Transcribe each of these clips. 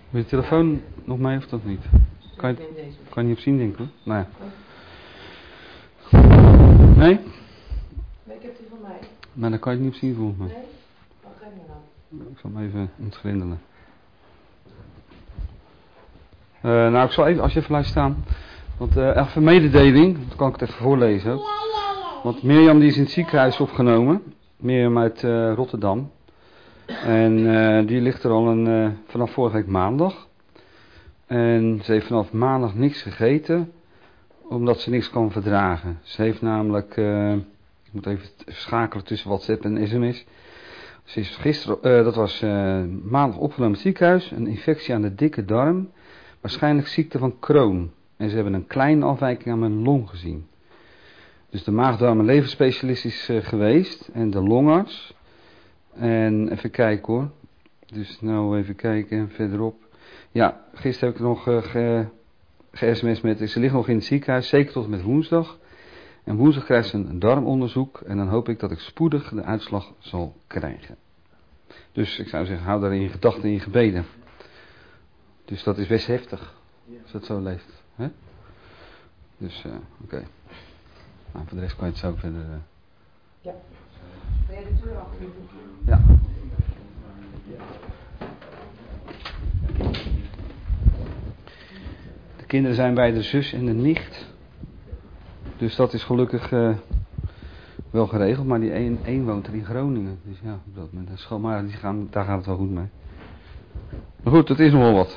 Wil je telefoon nog mee of dat niet? Kan je niet op zien, denk ik hoor. Nee. Nee? Nee, ik heb die van mij. Maar dan kan je het niet op zien volgens mij. Nee? Wat ga je nou? Ik zal hem even ontgrendelen. Nou, ik zal even, als je even blijft staan. Want even mededeling, dan kan ik het even voorlezen. Want Mirjam die is in het ziekenhuis opgenomen. Mirjam uit Rotterdam. En die ligt er al vanaf vorige week maandag. En ze heeft vanaf maandag niks gegeten, omdat ze niks kan verdragen. Ze heeft namelijk, ik moet even schakelen tussen WhatsApp en sms. Ze is gisteren, dat was maandag opgenomen in het ziekenhuis, een infectie aan de dikke darm. Waarschijnlijk ziekte van Crohn. En ze hebben een kleine afwijking aan mijn long gezien. Dus de maag-darm- en leverspecialist is geweest en de longarts. En even kijken hoor. Dus nou even kijken verderop. Ja, gisteren heb ik nog ge-sms met, ze ligt nog in het ziekenhuis, zeker tot en met woensdag. En woensdag krijgt ze een darmonderzoek en dan hoop ik dat ik spoedig de uitslag zal krijgen. Dus ik zou zeggen, hou daar in je gedachten en in je gebeden. Dus dat is best heftig, als het zo leeft. Hè? Dus, oké. Nou, voor de rest kan je het zo verder... Ja. Ben je de deur achter? Ja. De kinderen zijn bij de zus en de nicht. Dus dat is gelukkig wel geregeld. Maar die één woont er in Groningen. Dus ja, op dat moment. Maar daar gaat het wel goed mee. Maar goed, dat is nog wel wat.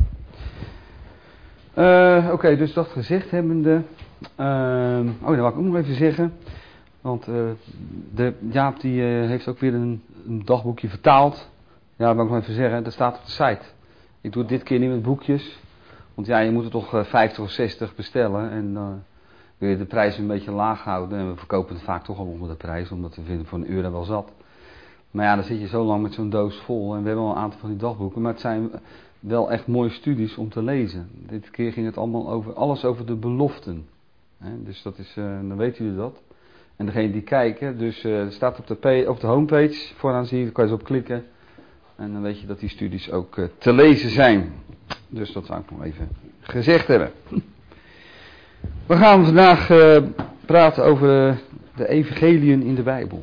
Oké, dus dat gezegd hebbende. Dan wil ik ook nog even zeggen. Want Jaap die heeft ook weer een dagboekje vertaald. Ja, dat wil ik nog even zeggen. Dat staat op de site. Ik doe het dit keer niet met boekjes. Want ja, je moet er toch 50 of 60 bestellen. En wil je de prijs een beetje laag houden. En we verkopen het vaak toch al onder de prijs. Omdat we vinden voor €1 wel zat. Maar ja, dan zit je zo lang met zo'n doos vol. En we hebben al een aantal van die dagboeken. Maar het zijn wel echt mooie studies om te lezen. Dit keer ging het allemaal over alles over de beloften. Dus dat is, dan weten jullie dat. En degene die kijken, dus het staat op de homepage. Vooraan zie je, daar kan je eens op klikken. En dan weet je dat die studies ook te lezen zijn. Dus dat zou ik nog even gezegd hebben. We gaan vandaag praten over de evangeliën in de Bijbel.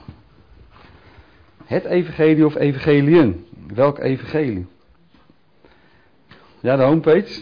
Het evangelie of evangeliën? Welk evangelie? Ja, de homepage.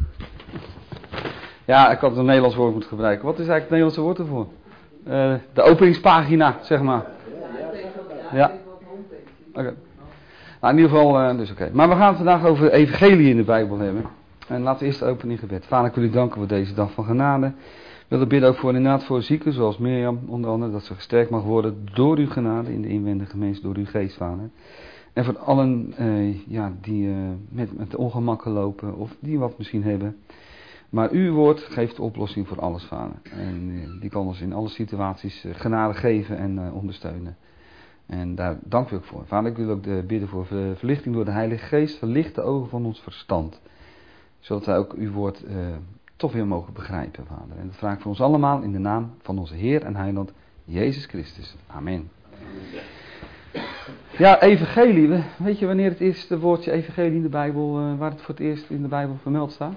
Ja, ik had een Nederlands woord moeten gebruiken. Wat is eigenlijk het Nederlandse woord ervoor? De openingspagina, zeg maar. Ja. Oké. Nou, in ieder geval, dus oké. Maar we gaan het vandaag over de evangelie in de Bijbel hebben. En laten we eerst openen in gebed. Vader, ik wil u danken voor deze dag van genade. Ik wil bidden ook voor inderdaad voor zieken, zoals Mirjam onder andere, dat ze gesterkt mag worden door uw genade in de inwendige mens, door uw geest, Vader. En voor allen die met ongemakken lopen of die wat misschien hebben. Maar uw woord geeft de oplossing voor alles, Vader. En die kan ons in alle situaties genade geven en ondersteunen. En daar dank u ook voor. Vader, ik wil ook bidden voor verlichting door de Heilige Geest. Verlicht de ogen van ons verstand. Zodat wij ook uw woord toch weer mogen begrijpen, Vader. En dat vraag ik voor ons allemaal in de naam van onze Heer en Heiland, Jezus Christus. Amen. Ja, evangelie. Weet je wanneer het eerste woordje evangelie in de Bijbel, waar het voor het eerst in de Bijbel vermeld staat?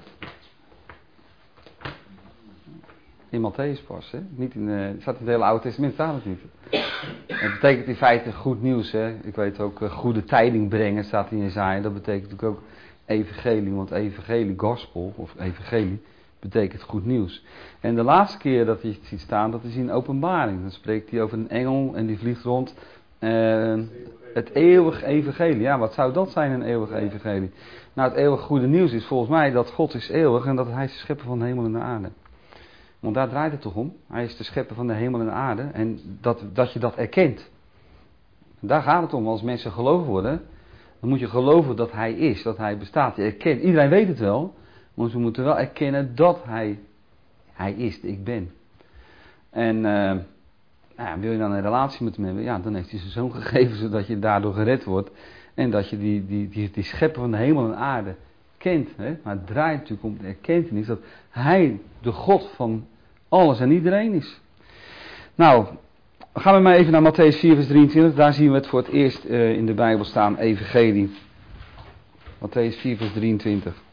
In Matthäus pas, hè? Niet het staat in het hele Oude Testament, staat het niet. Het betekent in feite goed nieuws, hè? Ik weet ook goede tijding brengen, staat in Jesaja. Dat betekent natuurlijk ook evangelie, want evangelie, gospel of evangelie, betekent goed nieuws. En de laatste keer dat je het ziet staan, dat is in Openbaring. Dan spreekt hij over een engel en die vliegt rond. Het eeuwig evangelie. Ja, wat zou dat zijn, een eeuwig evangelie? Nou, het eeuwig goede nieuws is volgens mij dat God is eeuwig en dat hij is de schepper van de hemel en de aarde. Want daar draait het toch om. Hij is de schepper van de hemel en de aarde. En dat je dat erkent. Daar gaat het om. Als mensen geloven worden, dan moet je geloven dat hij is. Dat hij bestaat. Je erkent. Iedereen weet het wel. Maar ze moeten wel erkennen dat hij is. De ik ben. En wil je dan een relatie met hem hebben? Ja, dan heeft hij zijn zoon gegeven. Zodat je daardoor gered wordt. En dat je die schepper van de hemel en aarde kent. Hè? Maar het draait natuurlijk om de erkentenis dat hij de God van alles en iedereen is. Nou, gaan we maar even naar Matthäus 4 vers 23. Daar zien we het voor het eerst in de Bijbel staan, evangelie. Mattheüs 4 vers 23.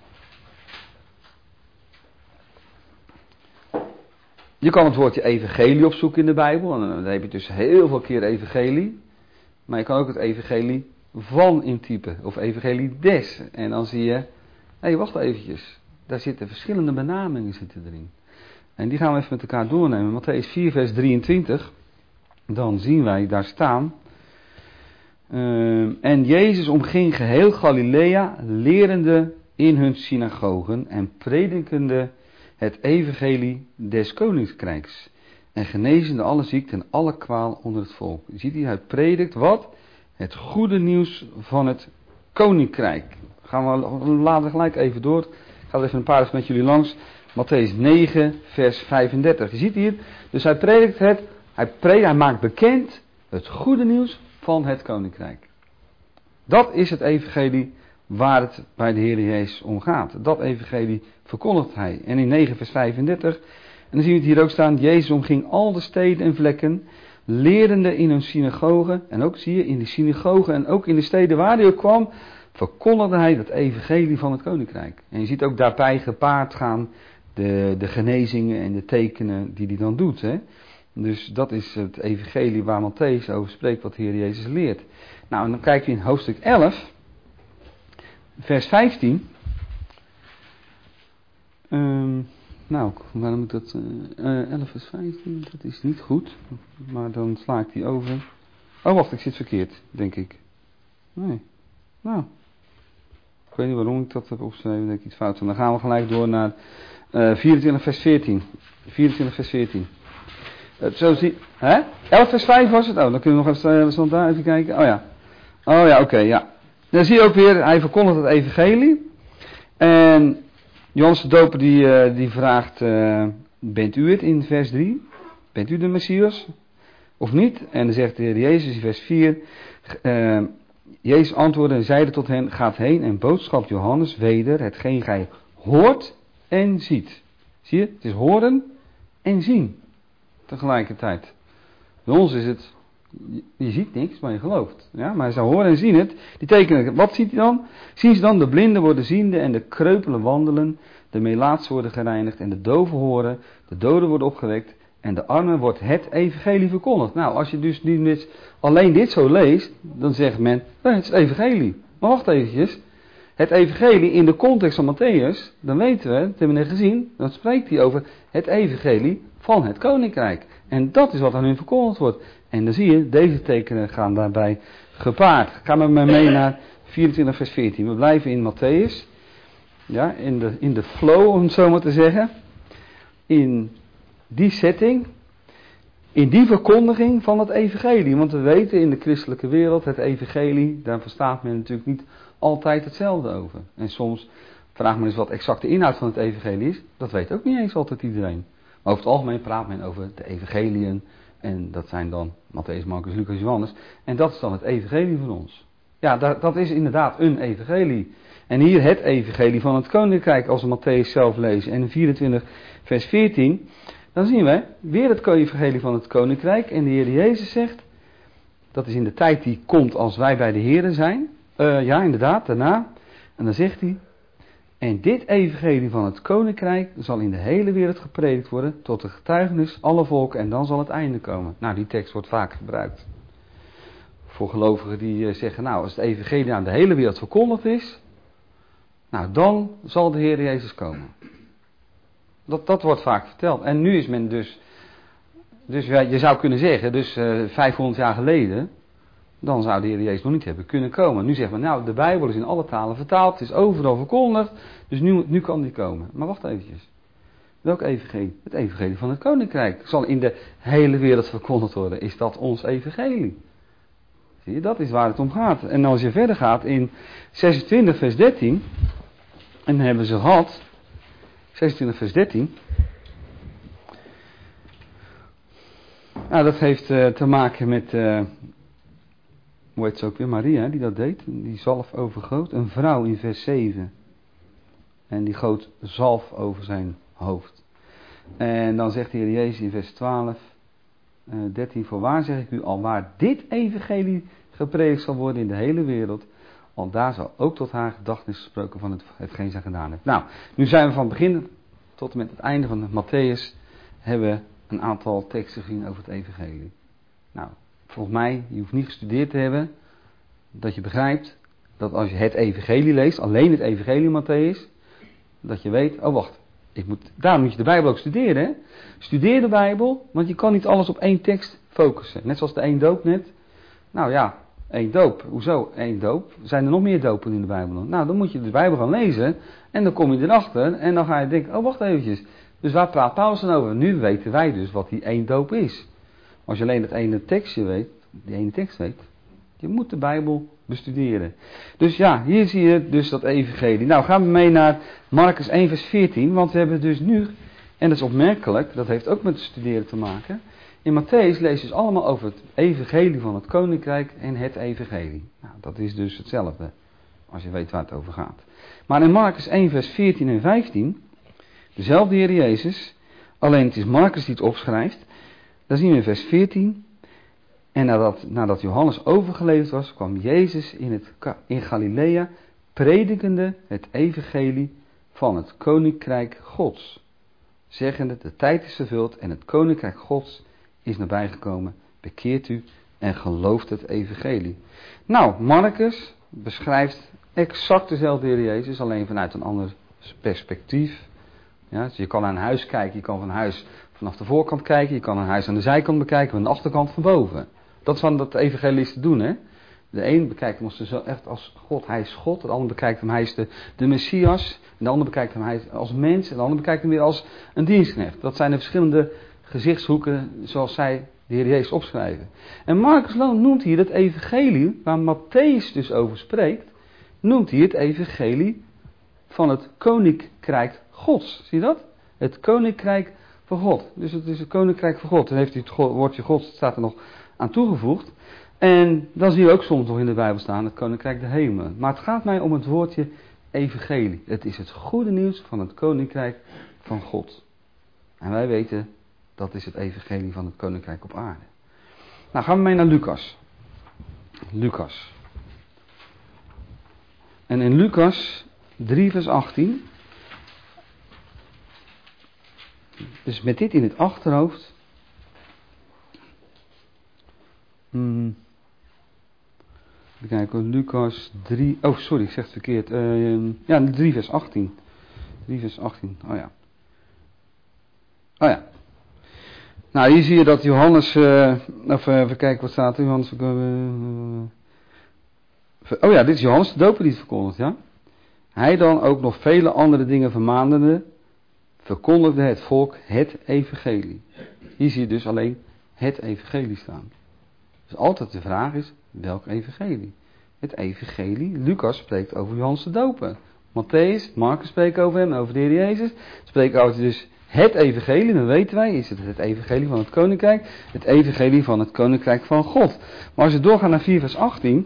Je kan het woordje evangelie opzoeken in de Bijbel. En dan heb je dus heel veel keer evangelie. Maar je kan ook het evangelie van intypen. Of evangelie des. En dan zie je, hé, wacht eventjes. Daar zitten verschillende benamingen erin. En die gaan we even met elkaar doornemen. Mattheüs 4 vers 23. Dan zien wij daar staan. En Jezus omging geheel Galilea, lerende in hun synagogen en predikende het evangelie des koninkrijks. En genezende alle ziekte en alle kwaal onder het volk. Je ziet hier, hij predikt wat? Het goede nieuws van het koninkrijk. Gaan we later gelijk even door. Ik ga even een paar met jullie langs. Mattheüs 9 vers 35. Je ziet hier, dus hij predikt het, hij maakt bekend het goede nieuws van het koninkrijk. Dat is het evangelie waar het bij de Heer Jezus om gaat. Dat evangelie verkondigt hij. En in 9 vers 35, en dan zien we het hier ook staan, Jezus omging al de steden en vlekken, lerende in hun synagogen, en ook zie je in die synagogen en ook in de steden waar hij ook kwam, verkondigde hij het evangelie van het koninkrijk. En je ziet ook daarbij gepaard gaan de genezingen en de tekenen die hij dan doet. Hè? Dus dat is het evangelie waar Mattheüs over spreekt, wat de Heer Jezus leert. Nou, en dan kijken we in hoofdstuk 11, vers 15. Waarom moet dat? 11 vers 15, dat is niet goed. Maar dan sla ik die over. Oh, wacht, ik zit verkeerd, denk ik. Nee. Nou. Ik weet niet waarom ik dat heb opgeschreven, denk ik iets fout. En dan gaan we gelijk door naar 24 vers 14. 24 vers 14. Zo zie, hè? 11 vers 5 was het? Oh, dan kunnen we nog even, daar even kijken. Oh ja, oké, ja. Dan zie je ook weer, hij verkondigt het evangelie. En Johannes de Doper die vraagt, bent u het in vers 3? Bent u de Messias? Of niet? En dan zegt de Heer Jezus in vers 4, Jezus antwoordde en zeide tot hen, gaat heen en boodschap Johannes weder hetgeen gij hoort en ziet. Zie je? Het is horen en zien. Tegelijkertijd. Bij ons is het, je ziet niks, maar je gelooft. Ja? Maar ze horen en zien het. Die tekenen, wat ziet hij dan? Zien ze dan, de blinden worden ziende en de kreupelen wandelen, de melaatsen worden gereinigd en de doven horen, de doden worden opgewekt en de armen wordt het evangelie verkondigd. Nou, als je dus nu alleen dit zo leest, dan zegt men, het is het evangelie. Maar wacht eventjes. Het evangelie in de context van Mattheüs, dan weten we, dat hebben we net gezien, dan spreekt hij over het evangelie van het koninkrijk. En dat is wat aan hun verkondigd wordt. En dan zie je, deze tekenen gaan daarbij gepaard. Ga met me mee naar 24 vers 14. We blijven in Mattheüs. Ja, in de flow, om het zo maar te zeggen. In die setting. In die verkondiging van het evangelie. Want we weten in de christelijke wereld, het evangelie, daar verstaat men natuurlijk niet altijd hetzelfde over. En soms vraagt men eens wat exact de inhoud van het evangelie is. Dat weet ook niet eens altijd iedereen. Maar over het algemeen praat men over de evangeliën. En dat zijn dan Mattheüs, Marcus, Lucas, Johannes. En dat is dan het evangelie van ons. Ja, dat is inderdaad een evangelie. En hier het evangelie van het koninkrijk, als we Mattheüs zelf lezen. En in 24 vers 14, dan zien we weer het evangelie van het koninkrijk. En de Heer Jezus zegt, dat is in de tijd die komt als wij bij de Heer zijn. Ja, inderdaad, daarna. En dan zegt hij, en dit evangelie van het koninkrijk zal in de hele wereld gepredikt worden tot de getuigenis alle volken en dan zal het einde komen. Nou, die tekst wordt vaak gebruikt. Voor gelovigen die zeggen, nou, als het evangelie aan de hele wereld verkondigd is, nou, dan zal de Heer Jezus komen. Dat wordt vaak verteld. En nu is men dus je zou kunnen zeggen, 500 jaar geleden, dan zou de Heer Jezus nog niet hebben kunnen komen. Nu zegt men, nou, de Bijbel is in alle talen vertaald, het is overal verkondigd, dus nu kan die komen. Maar wacht eventjes. Welk evangelie? Het evangelie van het koninkrijk zal in de hele wereld verkondigd worden. Is dat ons evangelie? Zie je, dat is waar het om gaat. En als je verder gaat in 26 vers 13, en dan hebben ze gehad, 26 vers 13. Nou, dat heeft te maken met, hoe heet ze ook weer, Maria, die dat deed, die zalf overgoot. Een vrouw in vers 7. En die goot zalf over zijn hoofd. En dan zegt de Heer Jezus in vers 12, 13, voorwaar zeg ik u, al waar dit evangelie gepredikt zal worden in de hele wereld, want daar zal ook tot haar gedachtenis gesproken van hetgeen zij gedaan heeft. Nou, nu zijn we van het begin tot en met het einde van Mattheüs, hebben we een aantal teksten gezien over het evangelie. Nou, volgens mij, je hoeft niet gestudeerd te hebben, dat je begrijpt dat als je het evangelie leest, alleen het evangelie Mattheüs, dat je weet, oh wacht, daarom moet je de Bijbel ook studeren. Hè? Studeer de Bijbel, want je kan niet alles op één tekst focussen. Net zoals de één doop net. Nou ja, één doop. Hoezo één doop? Zijn er nog meer dopen in de Bijbel dan? Nou, dan moet je de Bijbel gaan lezen en dan kom je erachter en dan ga je denken, oh wacht eventjes. Dus waar praat Paulus dan over? Nu weten wij dus wat die één doop is. Als je alleen dat ene tekstje weet, die ene tekst weet, je moet de Bijbel bestuderen. Dus ja, hier zie je dus dat evangelie. Nou, gaan we mee naar Marcus 1 vers 14, want we hebben dus nu, en dat is opmerkelijk, dat heeft ook met het studeren te maken. In Mattheüs lees je dus allemaal over het evangelie van het koninkrijk en het evangelie. Nou, dat is dus hetzelfde, als je weet waar het over gaat. Maar in Marcus 1 vers 14 en 15, dezelfde Heer Jezus, alleen het is Marcus die het opschrijft, dan zien we in vers 14... En nadat Johannes overgeleverd was, kwam Jezus in Galilea, predikende het evangelie van het koninkrijk Gods. Zeggende, de tijd is vervuld en het koninkrijk Gods is nabijgekomen. Bekeert u en gelooft het evangelie. Nou, Marcus beschrijft exact dezelfde Heer Jezus, alleen vanuit een ander perspectief. Ja, dus je kan naar een huis kijken, je kan van een huis vanaf de voorkant kijken, je kan een huis aan de zijkant bekijken, van de achterkant van boven. Dat is wat de evangelisten doen, hè. De een bekijkt hem zo echt als God, hij is God. De ander bekijkt hem, hij is de Messias. En de ander bekijkt hem, hij is als mens. En de ander bekijkt hem weer als een dienstknecht. Dat zijn de verschillende gezichtshoeken zoals zij de Heer Jezus opschrijven. En Marcus noemt hier het evangelie, waar Mattheüs dus over spreekt, noemt hij het evangelie van het koninkrijk Gods. Zie je dat? Het koninkrijk van God. Dus het is het koninkrijk van God. Dan heeft hij het woordje God, staat er nog aan toegevoegd. En dan zie je ook soms nog in de Bijbel staan, het koninkrijk der hemelen. Maar het gaat mij om het woordje evangelie. Het is het goede nieuws van het koninkrijk van God. En wij weten, dat is het evangelie van het koninkrijk op aarde. Nou, gaan we mee naar Lucas. Lucas. En in Lucas 3 vers 18. Dus met dit in het achterhoofd. Even kijken, Lucas 3. Oh, sorry, ik zeg het verkeerd. Ja, 3 vers 18. 3 vers 18. Oh ja. Oh ja. Nou, hier zie je dat Johannes. Even kijken wat staat er. Johannes. Oh ja, dit is Johannes de Doper die het verkondigt, ja. Hij dan ook nog vele andere dingen vermaandende, verkondigde het volk het evangelie. Hier zie je dus alleen het evangelie staan. Dus altijd de vraag is, welk evangelie? Het evangelie, Lucas spreekt over Johannes de Doper. Mattheüs, Marcus spreekt over hem, over de Heer Jezus. Spreekt over dus het evangelie, dan weten wij, is het evangelie van het koninkrijk, het evangelie van het koninkrijk van God. Maar als we doorgaan naar 4 vers 18,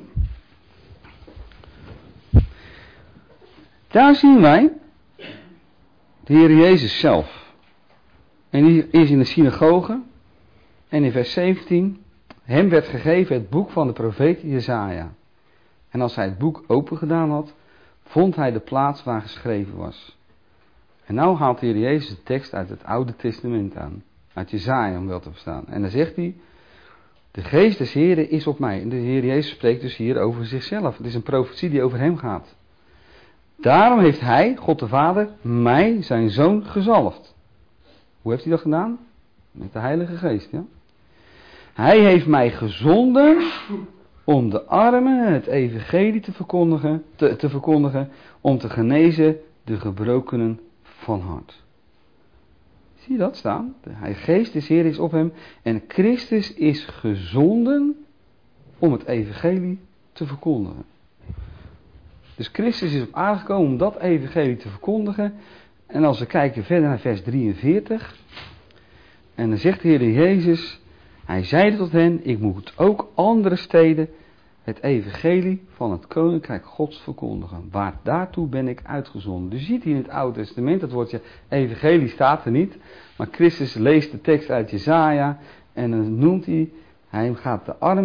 daar zien wij de Heer Jezus zelf. En die is in de synagoge. En in vers 17, hem werd gegeven het boek van de profeet Jesaja. En als hij het boek open gedaan had, vond hij de plaats waar geschreven was. En nou haalt de Heer Jezus de tekst uit het Oude Testament aan. Uit Jesaja, om wel te verstaan. En dan zegt hij, de geest des Heren is op mij. En de Heer Jezus spreekt dus hier over zichzelf. Het is een profetie die over hem gaat. Daarom heeft hij, God de Vader, mij, zijn zoon, gezalfd. Hoe heeft hij dat gedaan? Met de Heilige Geest, ja. Hij heeft mij gezonden om de armen het evangelie te verkondigen, om te genezen de gebrokenen van hart. Zie je dat staan? De Geest des Heer is op hem en Christus is gezonden om het evangelie te verkondigen. Dus Christus is op aarde gekomen om dat evangelie te verkondigen. En als we kijken verder naar vers 43. En dan zegt de Heer Jezus, hij zeide tot hen, ik moet ook andere steden het evangelie van het koninkrijk Gods verkondigen. Waar daartoe ben ik uitgezonden. Dus je ziet hier in het Oude Testament, dat woordje evangelie staat er niet. Maar Christus leest de tekst uit Jesaja en dan noemt hij gaat de armen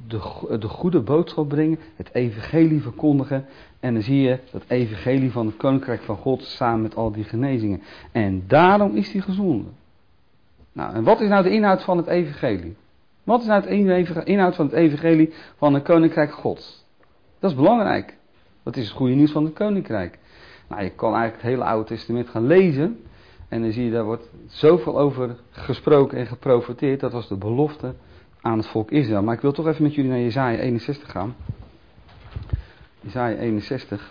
de goede boodschap brengen, het evangelie verkondigen. En dan zie je dat evangelie van het koninkrijk van God samen met al die genezingen. En daarom is hij gezonden. Nou, en wat is nou de inhoud van het evangelie? Wat is nou de inhoud van het evangelie van het koninkrijk Gods? Dat is belangrijk. Dat is het goede nieuws van het koninkrijk. Nou, je kan eigenlijk het hele Oude Testament gaan lezen. En dan zie je, daar wordt zoveel over gesproken en geprofeteerd. Dat was de belofte aan het volk Israël. Maar ik wil toch even met jullie naar Jesaja 61 gaan. Jesaja 61.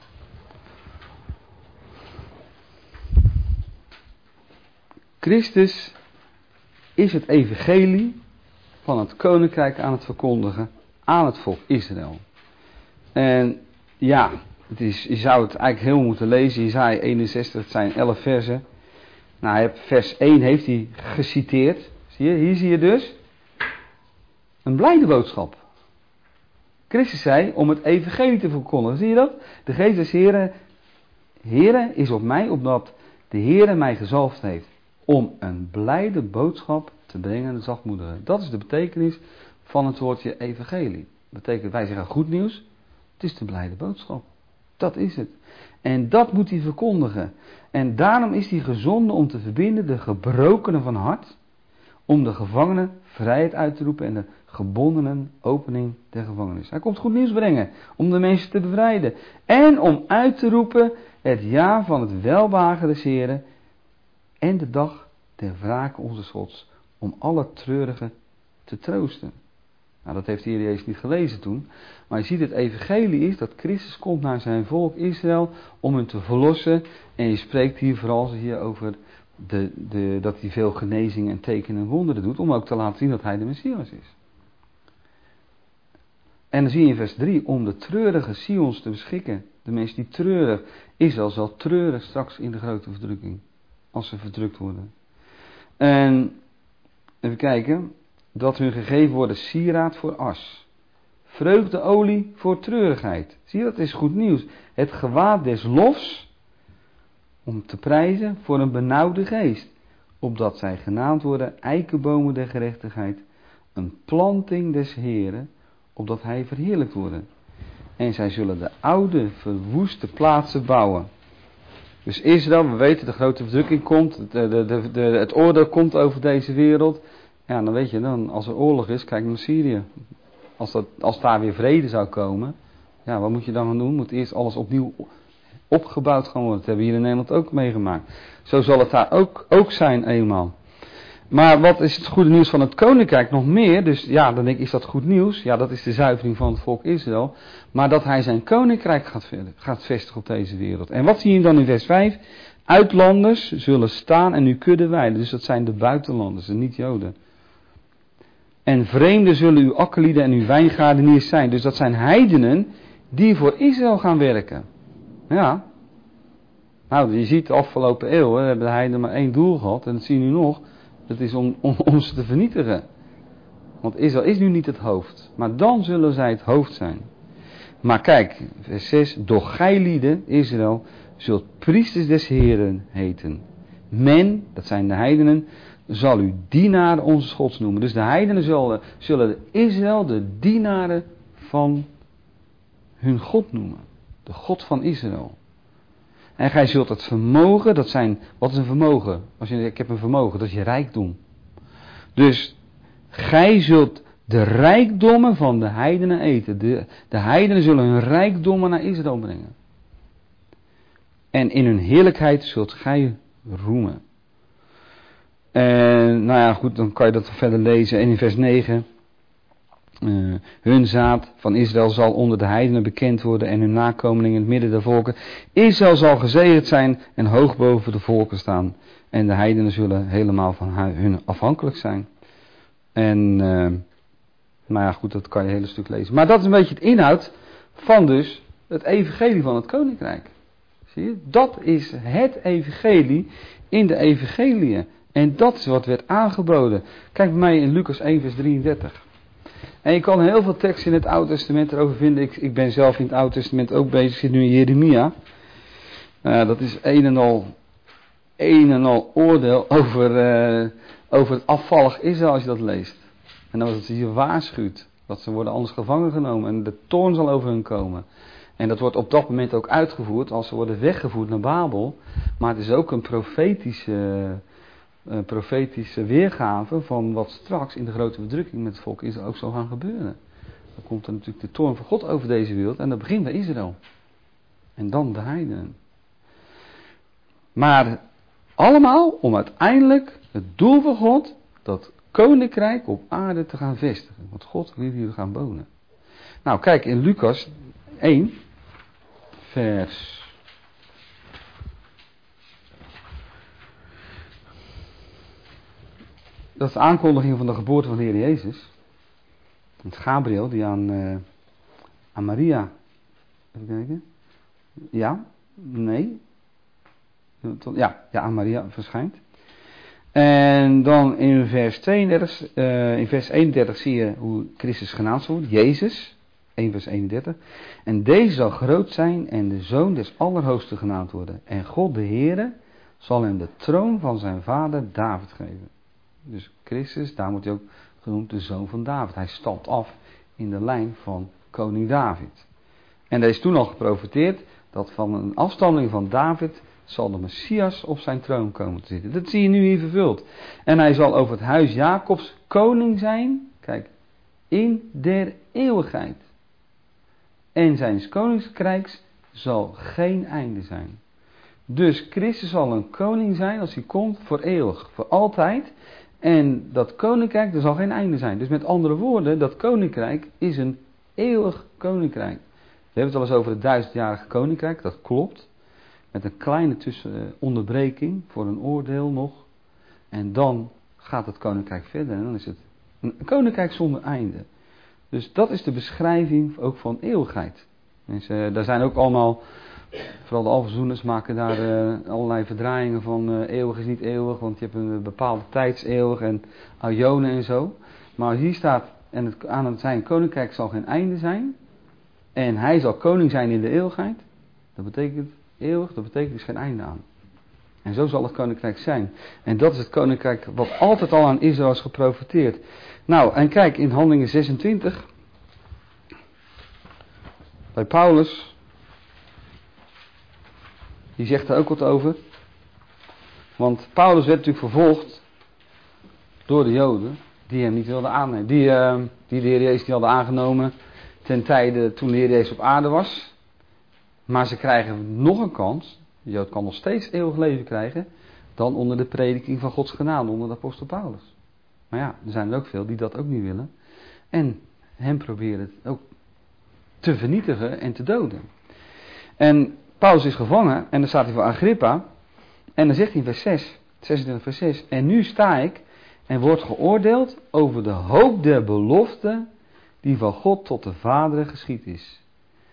Christus is het evangelie van het koninkrijk aan het verkondigen aan het volk Israël. En ja, je zou het eigenlijk heel moeten lezen. Jesaja 61, het zijn 11 versen. Nou, vers 1 heeft hij geciteerd. Zie je, hier zie je dus een blijde boodschap. Christus zei om het evangelie te verkondigen. Zie je dat? De geest des Heere is op mij, opdat de Heere mij gezalfd heeft. Om een blijde boodschap te brengen, de zachtmoedigen. Dat is de betekenis van het woordje evangelie. Dat betekent, wij zeggen goed nieuws. Het is de blijde boodschap. Dat is het. En dat moet hij verkondigen. En daarom is hij gezonden om te verbinden de gebrokenen van hart. Om de gevangenen vrijheid uit te roepen en de gebondenen opening der gevangenis. Hij komt goed nieuws brengen. Om de mensen te bevrijden. En om uit te roepen het jaar van het welbehagen des Heren. En de dag der wrake onze Gods. Om alle treurigen te troosten. Nou, dat heeft de Heer Jezus niet gelezen toen. Maar je ziet, het evangelie is dat Christus komt naar zijn volk Israël om hen te verlossen. En je spreekt hier vooral over dat hij veel genezingen en tekenen en wonderen doet. Om ook te laten zien dat hij de Messias is. En dan zie je in vers 3, om de treurige Sions te beschikken. De mensen die treurig, Israël zal treuren straks in de grote verdrukking. Als ze verdrukt worden. En even kijken. Dat hun gegeven worden sieraad voor as. Vreugdeolie voor treurigheid. Zie je, dat is goed nieuws. Het gewaad des lofs. Om te prijzen voor een benauwde geest. Opdat zij genaamd worden eikenbomen der gerechtigheid. Een planting des Heren. Opdat hij verheerlijkt worden. En zij zullen de oude verwoeste plaatsen bouwen. Dus Israël, we weten, de grote verdrukking komt. Het oordeel komt over deze wereld. Ja, dan weet je, dan, als er oorlog is, kijk naar Syrië. Als daar weer vrede zou komen, ja, wat moet je dan gaan doen? Moet eerst alles opnieuw opgebouwd gaan worden. Dat hebben we hier in Nederland ook meegemaakt. Zo zal het daar ook zijn eenmaal. Maar wat is het goede nieuws van het koninkrijk? Nog meer, dus ja, dan denk ik, is dat goed nieuws? Ja, dat is de zuivering van het volk Israël. Maar dat hij zijn koninkrijk gaat vestigen op deze wereld. En wat zie je dan in vers 5? Uitlanders zullen staan en uw kudde weiden. Dus dat zijn de buitenlanders, de niet-Joden. En vreemden zullen uw akkerlieden en uw wijngaardeniers zijn. Dus dat zijn heidenen die voor Israël gaan werken. Ja. Nou, je ziet de afgelopen eeuwen hebben de heidenen maar één doel gehad. En dat zie je nu nog. Dat is om ze te vernietigen. Want Israël is nu niet het hoofd. Maar dan zullen zij het hoofd zijn. Maar kijk, vers 6. Doch gij lieden, Israël, zult priesters des Heren heten. Men, dat zijn de heidenen, zal u dienaren onze Gods noemen. Dus de heidenen zullen Israël de dienaren van hun God noemen. De God van Israël. En gij zult het vermogen, wat is een vermogen? Ik heb een vermogen, dat is je rijkdom. Dus gij zult de rijkdommen van de heidenen eten. De heidenen zullen hun rijkdommen naar Israël brengen. En in hun heerlijkheid zult gij roemen. En nou ja, goed, dan kan je dat verder lezen. En in vers 9. Hun zaad van Israël zal onder de heidenen bekend worden en hun nakomelingen in het midden der volken. Israël zal gezegend zijn en hoog boven de volken staan. En de heidenen zullen helemaal van hun afhankelijk zijn. En, nou ja, goed, dat kan je een hele stuk lezen. Maar dat is een beetje het inhoud van dus het evangelie van het koninkrijk. Zie je? Dat is het evangelie in de evangeliën. En dat is wat werd aangeboden. Kijk bij mij in Lucas 1 vers 33. En je kan heel veel teksten in het Oude Testament erover vinden. Ik ben zelf in het Oude Testament ook bezig. Ik zit nu in Jeremia. Dat is een en al oordeel over het afvallig Israël als je dat leest. En dan was het je waarschuwt. Dat ze worden anders gevangen genomen en de toorn zal over hen komen. En dat wordt op dat moment ook uitgevoerd als ze worden weggevoerd naar Babel. Maar het is ook een profetische weergave van wat straks in de grote verdrukking met het volk Israël ook zal gaan gebeuren. Dan komt er natuurlijk de toorn van God over deze wereld en dat begint bij Israël. En dan de heidenen. Maar allemaal om uiteindelijk het doel van God, dat koninkrijk op aarde te gaan vestigen. Want God wil hier gaan wonen. Nou kijk, in Lucas 1, vers... Dat is de aankondiging van de geboorte van de Heer Jezus. Het Gabriel die aan Maria... Even kijken. Ja? Nee? Ja, aan Maria verschijnt. En dan in vers 32, in vers 31 zie je hoe Christus genaamd wordt. Jezus. 1 vers 31. En deze zal groot zijn en de Zoon des Allerhoogsten genaamd worden. En God de Heere zal hem de troon van zijn vader David geven. Dus Christus, daar wordt hij ook genoemd de Zoon van David. Hij stamt af in de lijn van koning David. En er is toen al geprofeteerd dat van een afstammeling van David zal de Messias op zijn troon komen te zitten. Dat zie je nu hier vervuld. En hij zal over het huis Jacobs koning zijn, kijk, in der eeuwigheid. En zijn koninkrijks zal geen einde zijn. Dus Christus zal een koning zijn als hij komt voor eeuwig, voor altijd. En dat koninkrijk, er zal geen einde zijn. Dus met andere woorden, dat koninkrijk is een eeuwig koninkrijk. We hebben het al eens over het 1000-jarige koninkrijk, dat klopt. Met een kleine onderbreking voor een oordeel nog. En dan gaat het koninkrijk verder en dan is het een koninkrijk zonder einde. Dus dat is de beschrijving ook van eeuwigheid. Dus, daar zijn ook allemaal, vooral de alverzoeners maken daar allerlei verdraaiingen van eeuwig is niet eeuwig, want je hebt een bepaalde tijdseeuwig en aionen en zo. Maar hier staat, en aan het zijn koninkrijk zal geen einde zijn. En hij zal koning zijn in de eeuwigheid. Dat betekent eeuwig, dat betekent dus geen einde aan. En zo zal het koninkrijk zijn. En dat is het koninkrijk wat altijd al aan Israël is geprofeteerd. Nou, en kijk, in Handelingen 26, bij Paulus, die zegt er ook wat over. Want Paulus werd natuurlijk vervolgd door de Joden, die hem niet wilden aannemen. Die de Heer Jezus niet hadden aangenomen ten tijde toen de Heer Jezus op aarde was. Maar ze krijgen nog een kans. De Jood kan nog steeds eeuwig leven krijgen. Dan onder de prediking van Gods genade, onder de apostel Paulus. Maar ja, er zijn er ook veel die dat ook niet willen. En hem proberen het ook te vernietigen en te doden. En Paulus is gevangen. En dan staat hij voor Agrippa. En dan zegt hij in vers 6. 26 vers 6. En nu sta ik en word geoordeeld over de hoop der belofte die van God tot de vaderen geschied is.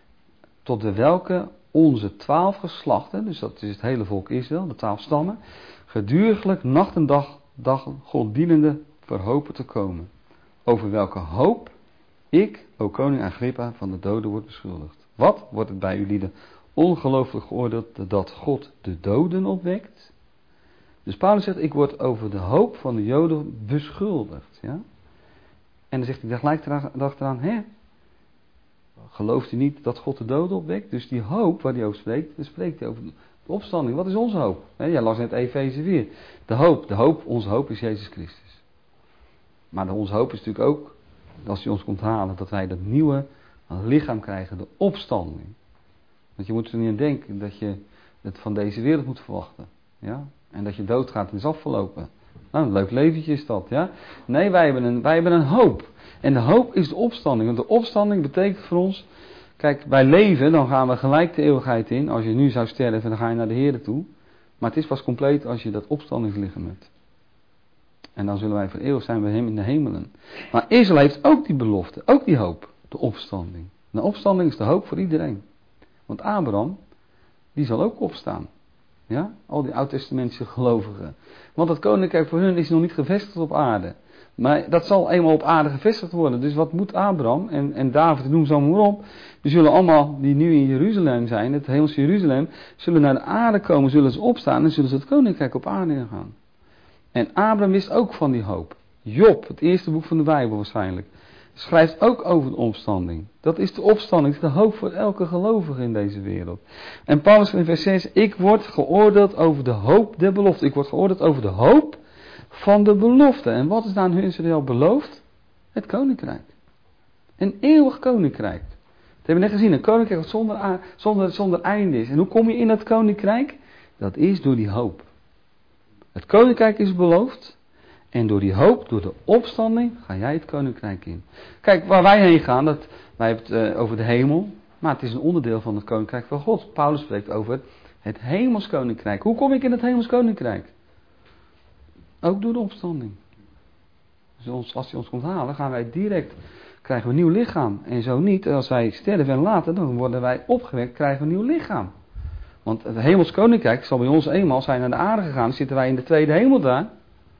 Tot de welke onze 12 geslachten, dus dat is het hele volk Israël, de 12 stammen, geduriglijk nacht en dag God dienende verhopen te komen. Over welke hoop ik, o koning Agrippa, van de doden word beschuldigd. Wat wordt het bij u lieden ongelooflijk geoordeeld dat God de doden opwekt? Dus Paulus zegt, ik word over de hoop van de Joden beschuldigd. Ja? En dan zegt hij gelijk erachteraan, gelooft u niet dat God de doden opwekt? Dus die hoop waar hij over spreekt, dan spreekt hij over de opstanding. Wat is onze hoop? Jij las net Efeze 4. Onze hoop is Jezus Christus. Maar onze hoop is natuurlijk ook, als hij ons komt halen, dat wij dat nieuwe lichaam krijgen, de opstanding. Want je moet er niet aan denken dat je het van deze wereld moet verwachten. Ja? En dat je doodgaat en is afgelopen. Nou, een leuk leventje is dat, ja? Nee, wij hebben een hoop. En de hoop is de opstanding. Want de opstanding betekent voor ons, kijk, bij leven, dan gaan we gelijk de eeuwigheid in. Als je nu zou sterven, dan ga je naar de Heer toe. Maar het is pas compleet als je dat opstandingslichaam hebt. En dan zullen wij voor eeuwig zijn bij hem in de hemelen. Maar Israël heeft ook die belofte, ook die hoop, de opstanding. De opstanding is de hoop voor iedereen. Want Abraham, die zal ook opstaan. Ja, al die oud-testamentische gelovigen. Want het koninkrijk voor hun is nog niet gevestigd op aarde. Maar dat zal eenmaal op aarde gevestigd worden. Dus wat moet Abraham en David, noem ze allemaal op. Die zullen allemaal, die nu in Jeruzalem zijn, het hemelse Jeruzalem, zullen naar de aarde komen, zullen ze opstaan en zullen ze het koninkrijk op aarde ingaan. En Abraham wist ook van die hoop. Job, het eerste boek van de Bijbel waarschijnlijk. schrijft ook over de opstanding. Dat is de opstanding, de hoop voor elke gelovige in deze wereld. En Paulus in vers 6, ik word geoordeeld over de hoop der belofte. Ik word geoordeeld over de hoop van de belofte. En wat is daar aan Israël beloofd? Het koninkrijk. Een eeuwig koninkrijk. Dat hebben we net gezien, een koninkrijk dat zonder einde is. En hoe kom je in dat koninkrijk? Dat is door die hoop. Het koninkrijk is beloofd. En door die hoop, door de opstanding, ga jij het koninkrijk in. Kijk, waar wij heen gaan, wij hebben het over de hemel. Maar het is een onderdeel van het koninkrijk van God. Paulus spreekt over het hemelskoninkrijk. Hoe kom ik in het hemelskoninkrijk? Ook door de opstanding. Dus als hij ons komt halen, gaan wij direct, krijgen we een nieuw lichaam. En zo niet, als wij sterven en laten, dan worden wij opgewekt, krijgen we een nieuw lichaam. Want het hemelskoninkrijk zal bij ons eenmaal zijn naar de aarde gegaan, zitten wij in de tweede hemel daar.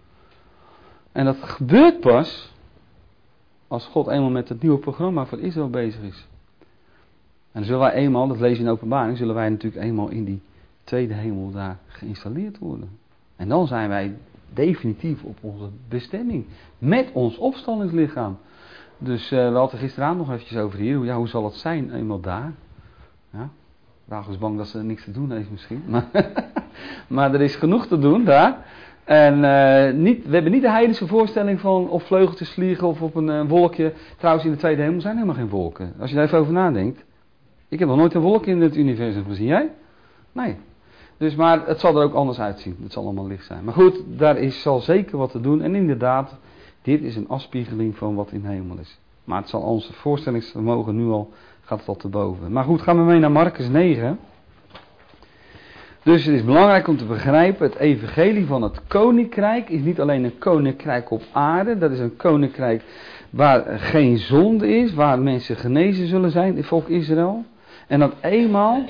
En dat gebeurt pas als God eenmaal met het nieuwe programma voor Israël bezig is. En dan zullen wij eenmaal, dat lees je in Openbaring, zullen wij natuurlijk eenmaal in die tweede hemel daar geïnstalleerd worden. En dan zijn wij definitief op onze bestemming. Met ons opstandingslichaam. Dus we hadden gisteravond nog eventjes over hier. Ja, hoe zal het zijn eenmaal daar? Ja, Rachel is bang dat ze niks te doen heeft misschien. Maar er is genoeg te doen daar. En we hebben niet de heidense voorstelling van op vleugeltjes vliegen of op een wolkje. Trouwens, in de tweede hemel zijn helemaal geen wolken. Als je daar even over nadenkt. Ik heb nog nooit een wolk in het universum gezien. Jij? Nee. Dus, maar het zal er ook anders uitzien. Het zal allemaal licht zijn. Maar goed, daar zal zeker wat te doen. En inderdaad, dit is een afspiegeling van wat in de hemel is. Maar het zal onze voorstellingsvermogen nu al, gaat het al te boven. Maar goed, gaan we mee naar Marcus 9. Dus het is belangrijk om te begrijpen, het evangelie van het koninkrijk is niet alleen een koninkrijk op aarde. Dat is een koninkrijk waar geen zonde is, waar mensen genezen zullen zijn, het volk Israël. En dat eenmaal,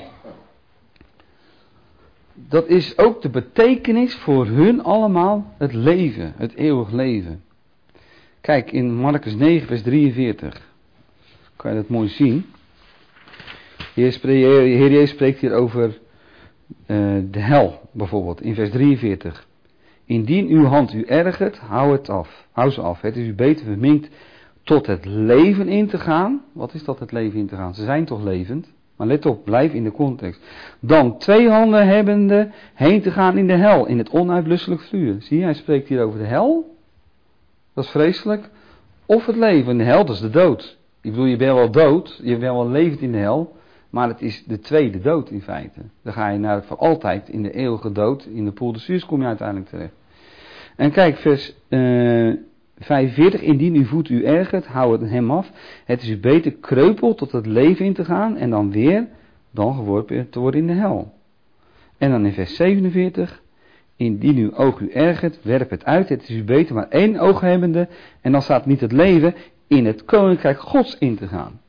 dat is ook de betekenis voor hun allemaal het leven, het eeuwig leven. Kijk, in Marcus 9 vers 43 kan je dat mooi zien. De Heer Jezus spreekt hier over de hel bijvoorbeeld, in vers 43. Indien uw hand u ergert, hou ze af. Het is u beter verminkt tot het leven in te gaan. Wat is dat, het leven in te gaan? Ze zijn toch levend? Maar let op, blijf in de context. Dan 2 handen hebbende heen te gaan in de hel, in het onuitblusselijk vuur. Zie je, hij spreekt hier over de hel. Dat is vreselijk. Of het leven. De hel, dat is de dood. Ik bedoel, je bent wel dood, je bent wel levend in de hel. Maar het is de tweede dood in feite. Dan ga je naar voor altijd in de eeuwige dood. In de poel de Suus kom je uiteindelijk terecht. En kijk, vers 45. Indien uw voet u ergert, hou het hem af. Het is u beter kreupel tot het leven in te gaan. En dan geworpen te worden in de hel. En dan in vers 47. Indien uw oog u ergert, werp het uit. Het is u beter maar 1 oog hebbende. En dan staat niet het leven in het koninkrijk Gods in te gaan.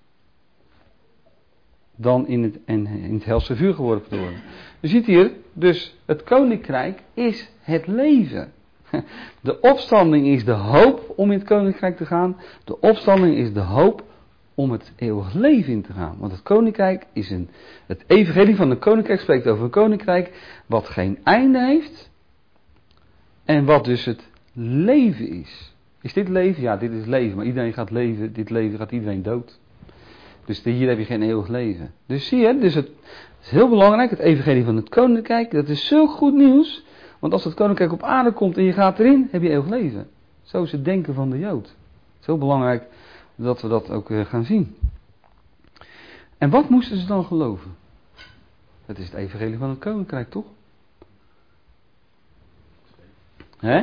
Dan in het helse vuur geworpen te worden. Je ziet hier, dus het koninkrijk is het leven. De opstanding is de hoop om in het koninkrijk te gaan. De opstanding is de hoop om het eeuwig leven in te gaan. Want het koninkrijk is het evangelie van het koninkrijk spreekt over een koninkrijk wat geen einde heeft. En wat dus het leven is. Is dit leven? Ja, dit is leven. Maar iedereen gaat leven. Dit leven gaat iedereen dood. Dus hier heb je geen eeuwig leven. Dus zie je, dus het is heel belangrijk, het evangelie van het koninkrijk. Dat is zo goed nieuws. Want als het koninkrijk op aarde komt en je gaat erin, heb je eeuwig leven. Zo is het denken van de Jood. Zo belangrijk dat we dat ook gaan zien. En wat moesten ze dan geloven? Het is het evangelie van het koninkrijk, toch? Hè?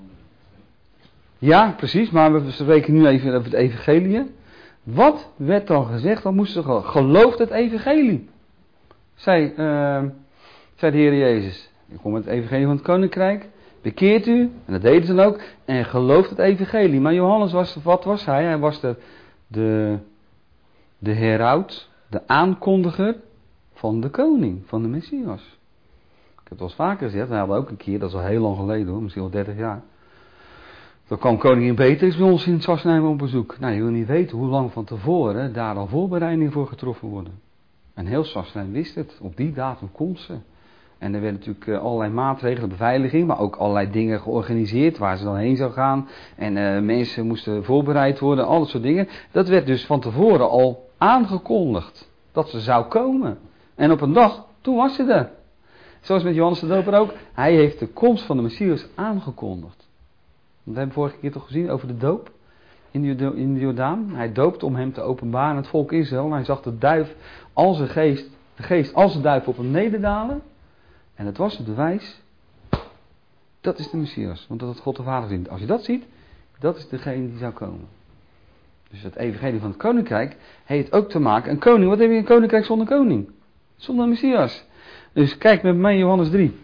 Ja, precies, maar we spreken nu even over het evangelie. Wat werd dan gezegd? Dan moesten ze geloof het evangelie. Zei de Heer Jezus. Ik kom met het evangelie van het koninkrijk. Bekeert u. En dat deden ze dan ook. En gelooft het evangelie. Maar Johannes wat was hij? Hij was de heraut. De aankondiger van de koning. Van de Messias. Ik heb het al eens vaker gezegd. We hadden ook een keer. Dat is al heel lang geleden hoor. Misschien al 30 jaar. Dan kwam koningin Beatrix bij ons in Sassenheim op bezoek. Nou, je wil niet weten hoe lang van tevoren daar al voorbereidingen voor getroffen worden. En heel Sassenheim wist het. Op die datum komt ze. En er werden natuurlijk allerlei maatregelen, beveiliging, maar ook allerlei dingen georganiseerd waar ze dan heen zou gaan. En mensen moesten voorbereid worden, al dat soort dingen. Dat werd dus van tevoren al aangekondigd, dat ze zou komen. En op een dag, toen was ze er. Zoals met Johannes de Doper ook, hij heeft de komst van de Messias aangekondigd. Dat hebben we vorige keer toch gezien over de doop in de Jordaan. Hij doopte om hem te openbaren aan het volk Israël. En hij zag de duif als een geest, de geest als een duif op hem nederdalen. En het was het bewijs, dat is de Messias. Want dat had God de Vader gezien. Als je dat ziet, dat is degene die zou komen. Dus het evangelie van het koninkrijk heeft ook te maken. Een koning, wat heb je een koninkrijk zonder koning? Zonder Messias. Dus kijk met mij Johannes 3.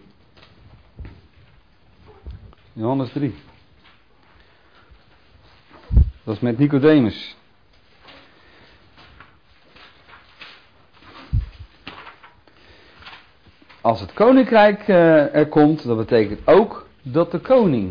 Johannes 3. Dat is met Nicodemus. Als het koninkrijk er komt, dat betekent ook dat de koning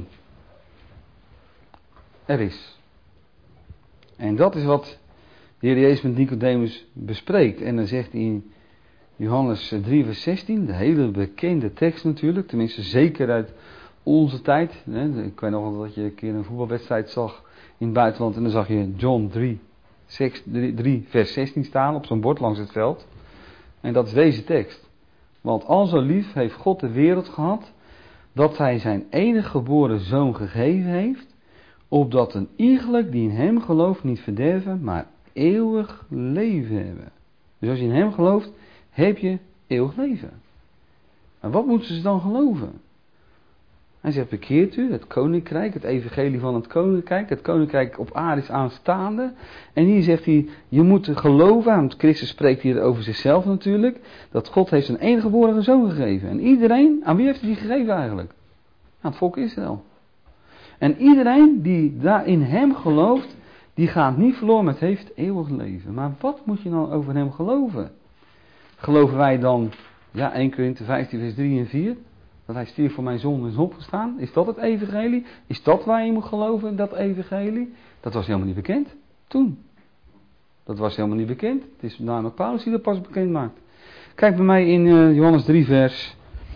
er is. En dat is wat de Heer Jezus met Nicodemus bespreekt. En dan zegt hij in Johannes 3 vers 16, de hele bekende tekst natuurlijk, tenminste zeker uit onze tijd. Ik weet nog wel dat je een keer een voetbalwedstrijd zag in het buitenland en dan zag je John 3 vers 16 staan op zo'n bord langs het veld. En dat is deze tekst. Want al zo lief heeft God de wereld gehad, dat hij zijn enige geboren zoon gegeven heeft, opdat een iegelijk die in hem gelooft niet verderven, maar eeuwig leven hebben. Dus als je in hem gelooft, heb je eeuwig leven. En wat moeten ze dan geloven? Hij zegt, bekeert u, het koninkrijk, het evangelie van het koninkrijk op aarde is aanstaande. En hier zegt hij, je moet geloven, want Christus spreekt hier over zichzelf natuurlijk, dat God heeft zijn enige geboren zoon gegeven. En iedereen, aan wie heeft hij die gegeven eigenlijk? Aan het volk Israël. En iedereen die daar in hem gelooft, die gaat niet verloren, maar het heeft eeuwig leven. Maar wat moet je dan over hem geloven? Geloven wij dan, 1 Korinthe 15 vers 3 en 4... dat hij stierf voor mijn zonde en is opgestaan. Is dat het evangelie? Is dat waar je moet geloven, dat evangelie? Dat was helemaal niet bekend toen. Dat was helemaal niet bekend. Het is namelijk Paulus die dat pas bekend maakt. Kijk bij mij in Johannes 3 vers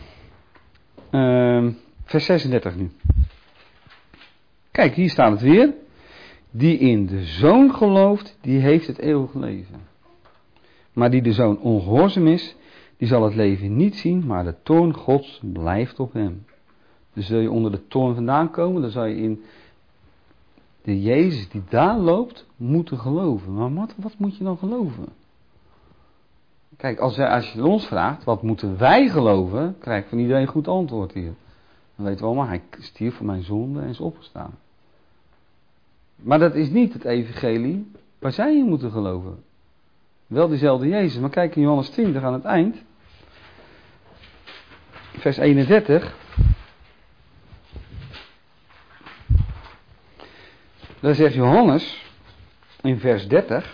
36 nu. Kijk, hier staat het weer. Die in de Zoon gelooft, die heeft het eeuwige leven. Maar die de Zoon ongehoorzaam is, die zal het leven niet zien, maar de toorn Gods blijft op hem. Dus wil je onder de toorn vandaan komen, dan zou je in de Jezus die daar loopt, moeten geloven. Maar wat moet je dan geloven? Kijk, als je ons vraagt, wat moeten wij geloven, krijg ik van iedereen een goed antwoord hier. Dan weten we allemaal, hij stierf voor mijn zonde en is opgestaan. Maar dat is niet het evangelie waar zij in moeten geloven. Wel diezelfde Jezus, maar kijk in Johannes 20 aan het eind. Vers 31. Daar zegt Johannes in vers 30.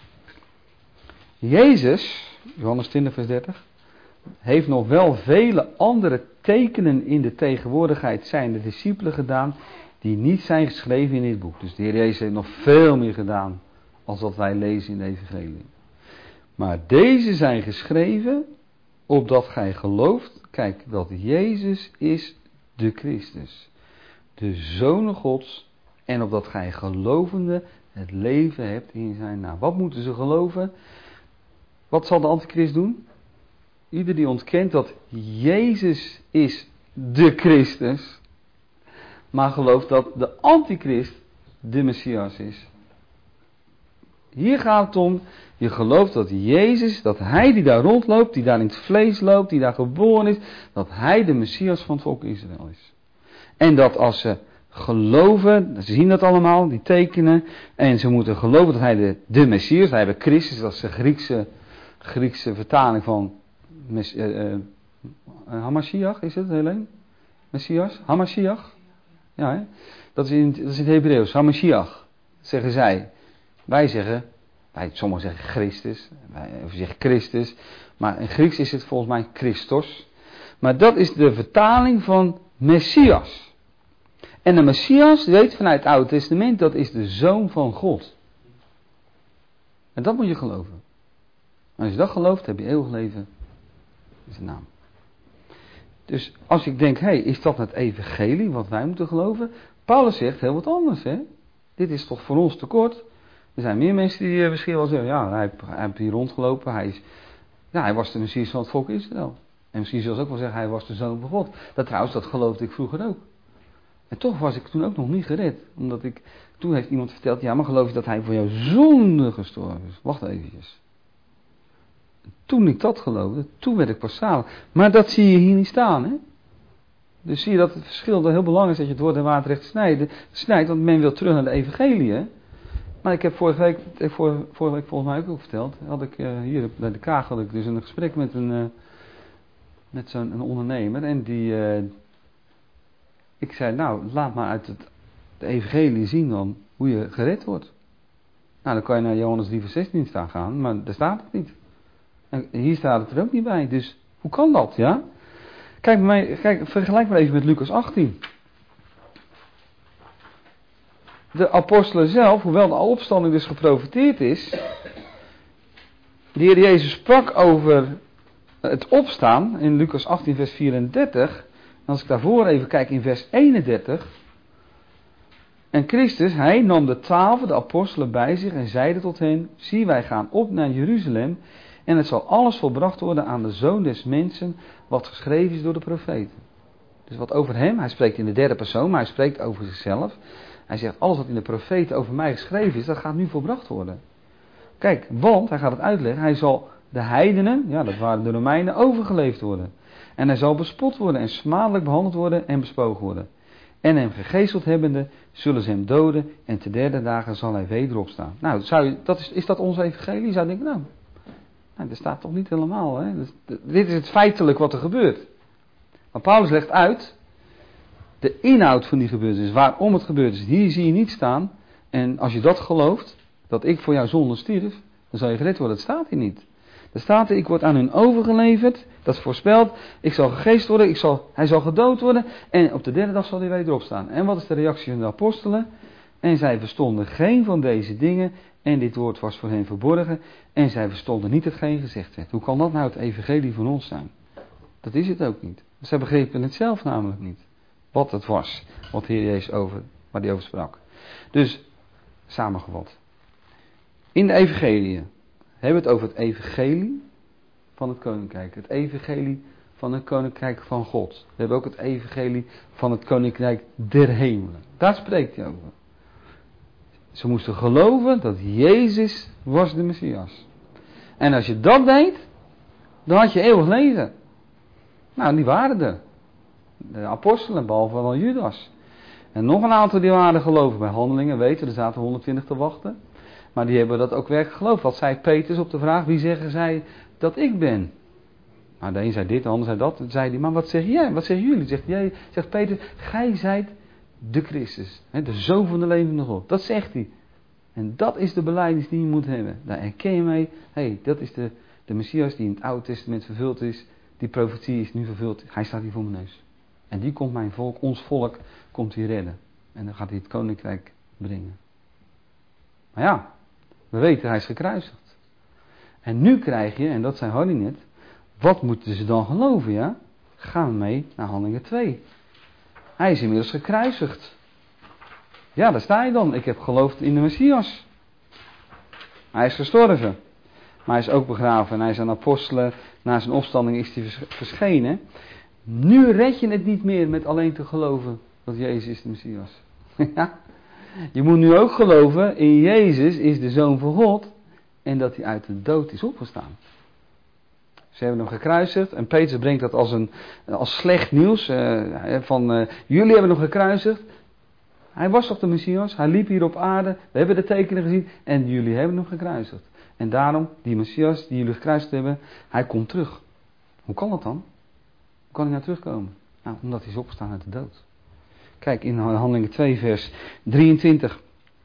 Jezus, Johannes 20 vers 30, heeft nog wel vele andere tekenen in de tegenwoordigheid zijnde discipelen gedaan, die niet zijn geschreven in dit boek. Dus de Heer Jezus heeft nog veel meer gedaan als wat wij lezen in de evangelie. Maar deze zijn geschreven, opdat gij gelooft, kijk, dat Jezus is de Christus, de Zoon Gods, en opdat gij gelovende het leven hebt in zijn naam. Wat moeten ze geloven? Wat zal de antichrist doen? Ieder die ontkent dat Jezus is de Christus, maar gelooft dat de antichrist de Messias is. Hier gaat het om, je gelooft dat Jezus, dat hij die daar rondloopt, die daar in het vlees loopt, die daar geboren is, dat hij de Messias van het volk Israël is. En dat als ze geloven, ze zien dat allemaal, die tekenen, en ze moeten geloven dat hij de Messias, hij heeft Christus, dat is de Griekse vertaling van Hamashiach, is het Helene? Messias? Hamashiach? Ja, hè? Dat is in het Hebreeuws, Hamashiach, zeggen zij. Wij zeggen, sommigen zeggen Christus, of zeggen Christus, maar in Grieks is het volgens mij Christos. Maar dat is de vertaling van Messias. En de Messias, weet vanuit het Oude Testament, dat is de Zoon van God. En dat moet je geloven. En als je dat gelooft, heb je eeuwig leven in zijn naam. Dus als ik denk, is dat het evangelie wat wij moeten geloven? Paulus zegt heel wat anders, hè. Dit is toch voor ons tekort. Er zijn meer mensen die misschien wel zeggen, ja, hij heeft hier rondgelopen, hij was de Messias van het volk Israël. En misschien zelfs ook wel zeggen, hij was de Zoon van God. Dat geloofde ik vroeger ook. En toch was ik toen ook nog niet gered. Omdat toen heeft iemand verteld, ja, maar geloof je dat hij voor jouw zonde gestorven is? Wacht eventjes. Toen ik dat geloofde, toen werd ik pas zalig. Maar dat zie je hier niet staan, hè. Dus zie je dat het verschil heel belangrijk is dat je het woord en water recht snijdt, want men wil terug naar de evangelie, hè. Maar ik heb vorige week volgens mij ook verteld, had ik hier bij de Kaag had ik dus een gesprek met zo'n ondernemer en ik zei, nou, laat maar uit de evangelie zien dan hoe je gered wordt. Nou, dan kan je naar Johannes 3 vers 16 gaan, maar daar staat het niet. En hier staat het er ook niet bij, dus hoe kan dat, ja? Vergelijk maar even met Lucas 18. De apostelen zelf, hoewel de opstanding dus geprofeteerd is, de Heer Jezus sprak over het opstaan in Lucas 18 vers 34. En als ik daarvoor even kijk in vers 31. En Christus, hij nam de 12, de apostelen bij zich en zeide tot hen, zie wij gaan op naar Jeruzalem en het zal alles volbracht worden aan de Zoon des Mensen wat geschreven is door de profeten. Dus wat over hem, hij spreekt in de derde persoon, maar hij spreekt over zichzelf. Hij zegt, alles wat in de profeten over mij geschreven is, dat gaat nu volbracht worden. Kijk, want, hij gaat het uitleggen, hij zal de heidenen, ja dat waren de Romeinen, overgeleverd worden. En hij zal bespot worden en smadelijk behandeld worden en bespogen worden. En hem gegezeld hebbende, zullen ze hem doden en te derde dagen zal hij wederop staan. Nou, is dat onze evangelie? Zou je denken, nou, dat staat toch niet helemaal, hè? Dus, dit is het feitelijk wat er gebeurt. Maar Paulus legt uit de inhoud van die gebeurtenis, waarom het gebeurd is. Hier zie je niet staan. En als je dat gelooft, dat ik voor jouw zonde stierf, dan zal je gered worden. Dat staat hier niet. Er staat er, ik word aan hun overgeleverd, dat is voorspeld, ik zal gegezeld worden, hij zal gedood worden en op de derde dag zal hij weer opstaan. En wat is de reactie van de apostelen? En zij verstonden geen van deze dingen en dit woord was voor hen verborgen en zij verstonden niet hetgeen gezegd werd. Hoe kan dat nou het evangelie van ons zijn? Dat is het ook niet. Zij begrepen het zelf namelijk niet. Wat het was, wat de Heer Jezus waar hij over sprak. Dus, samengevat. In de evangelie hebben we het over het evangelie van het koninkrijk. Het evangelie van het koninkrijk van God. We hebben ook het evangelie van het koninkrijk der hemelen. Daar spreekt hij over. Ze moesten geloven dat Jezus was de Messias. En als je dat deed, dan had je eeuwig leven. Nou, die waren er. De apostelen, behalve dan Judas. En nog een aantal die waren geloven bij Handelingen, weten, er zaten 120 te wachten. Maar die hebben dat ook werkelijk geloofd. Wat zei Petrus op de vraag, wie zeggen zij dat ik ben? Nou, de een zei dit, de ander zei dat. Toen zei hij, maar wat zeg jij? Wat zeggen jullie? Zegt Petrus, gij zijt de Christus. De Zoon van de levende God. Dat zegt hij. En dat is de belijdenis die je moet hebben. Daar herken je mee, dat is de Messias die in het Oude Testament vervuld is. Die profetie is nu vervuld. Hij staat hier voor mijn neus. En die komt mijn volk, ons volk, komt hij redden. En dan gaat hij het koninkrijk brengen. Maar ja, we weten, hij is gekruisigd. En nu krijg je, en dat zei Harry net, wat moeten ze dan geloven, ja? Gaan we mee naar Handelingen 2. Hij is inmiddels gekruisigd. Ja, daar sta je dan. Ik heb geloofd in de Messias. Hij is gestorven. Maar hij is ook begraven en hij is aan apostelen. Na zijn opstanding is hij verschenen. Nu red je het niet meer met alleen te geloven dat Jezus is de Messias. Ja? Je moet nu ook geloven in Jezus is de Zoon van God en dat hij uit de dood is opgestaan. Ze hebben hem gekruisigd en Petrus brengt dat als slecht nieuws. Jullie hebben hem gekruisigd. Hij was toch de Messias? Hij liep hier op aarde. We hebben de tekenen gezien en jullie hebben hem gekruisigd. En daarom, die Messias die jullie gekruisigd hebben, hij komt terug. Hoe kan dat dan? Hoe kan hij nou terugkomen? Nou, omdat hij is opgestaan uit de dood. Kijk, in Handelingen 2 vers 23.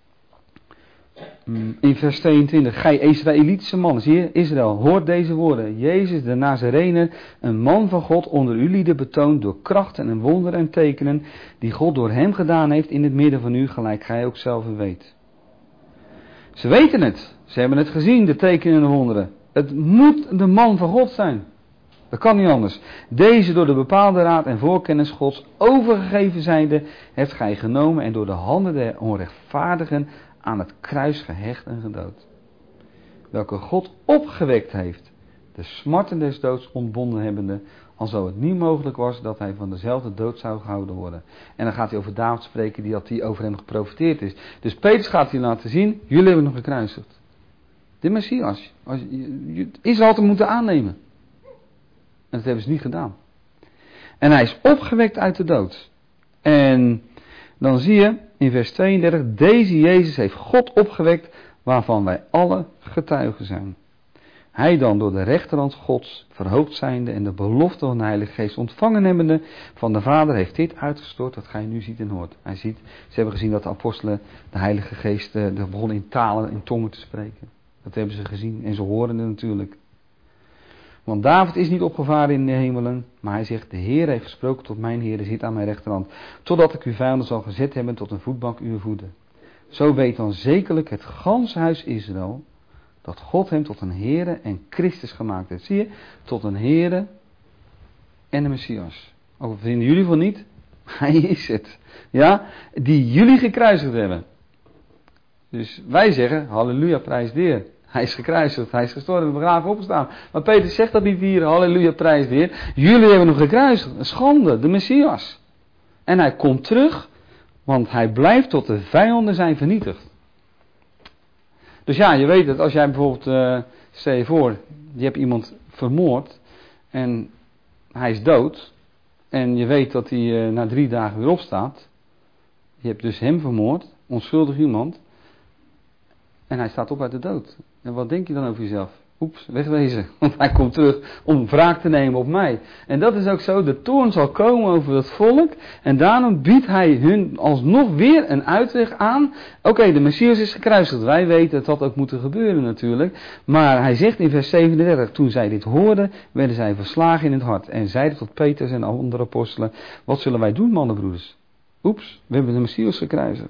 In vers 22. Gij Israëlitische man, zie je, Israël, hoort deze woorden. Jezus de Nazarener, een man van God, onder u lieden betoond door krachten en wonderen en tekenen, die God door hem gedaan heeft in het midden van u, gelijk gij ook zelf weet. Ze weten het. Ze hebben het gezien, de tekenen en de wonderen. Het moet de man van God zijn. Dat kan niet anders. Deze door de bepaalde raad en voorkennis Gods overgegeven zijnde, hebt gij genomen en door de handen der onrechtvaardigen aan het kruis gehecht en gedood. Welke God opgewekt heeft, de smarten des doods ontbonden hebbende, alzo het niet mogelijk was dat hij van dezelfde dood zou gehouden worden. En dan gaat hij over David spreken, dat hij over hem geprofiteerd is. Dus Petrus gaat hier laten zien, jullie hebben hem gekruisigd. De Messias. Israël had hem moeten aannemen. En dat hebben ze niet gedaan. En hij is opgewekt uit de dood. En dan zie je in vers 32, deze Jezus heeft God opgewekt, waarvan wij alle getuigen zijn. Hij dan door de rechterhand Gods verhoogd zijnde en de belofte van de Heilige Geest ontvangen hebbende van de Vader heeft dit uitgestort wat gij nu ziet en hoort. Ze hebben gezien dat de apostelen de Heilige Geest begonnen in talen, in tongen te spreken. Dat hebben ze gezien en ze horen het natuurlijk. Want David is niet opgevaren in de hemelen, maar hij zegt, de Heer heeft gesproken tot mijn Heer, zit aan mijn rechterhand, totdat ik uw vijanden zal gezet hebben tot een voetbank uw voeten. Zo weet dan zekerlijk het ganse huis Israël, dat God hem tot een Heere en Christus gemaakt heeft. Zie je? Tot een Heere en een Messias. Of vinden jullie van niet? Hij is het. Ja? Die jullie gekruisigd hebben. Dus wij zeggen, halleluja, prijs de Heer. Hij is gekruisigd, hij is gestorven, begraven, opgestaan. Maar Peter zegt dat niet hier, halleluja, prijs de Heer. Jullie hebben hem gekruisigd, een schande, de Messias. En hij komt terug, want hij blijft tot de vijanden zijn vernietigd. Dus ja, je weet het, als jij bijvoorbeeld, stel je voor, je hebt iemand vermoord en hij is dood. En je weet dat hij na 3 dagen weer opstaat. Je hebt dus hem vermoord, onschuldig iemand. En hij staat op uit de dood. En wat denk je dan over jezelf? Oeps, wegwezen. Want hij komt terug om wraak te nemen op mij. En dat is ook zo. De toorn zal komen over het volk. En daarom biedt hij hun alsnog weer een uitweg aan. Oké, de Messias is gekruisigd. Wij weten het had ook moeten gebeuren natuurlijk. Maar hij zegt in vers 37. Toen zij dit hoorden, werden zij verslagen in het hart. En zeiden tot Petrus en andere apostelen. Wat zullen wij doen, mannenbroeders? Oeps, we hebben de Messias gekruisigd.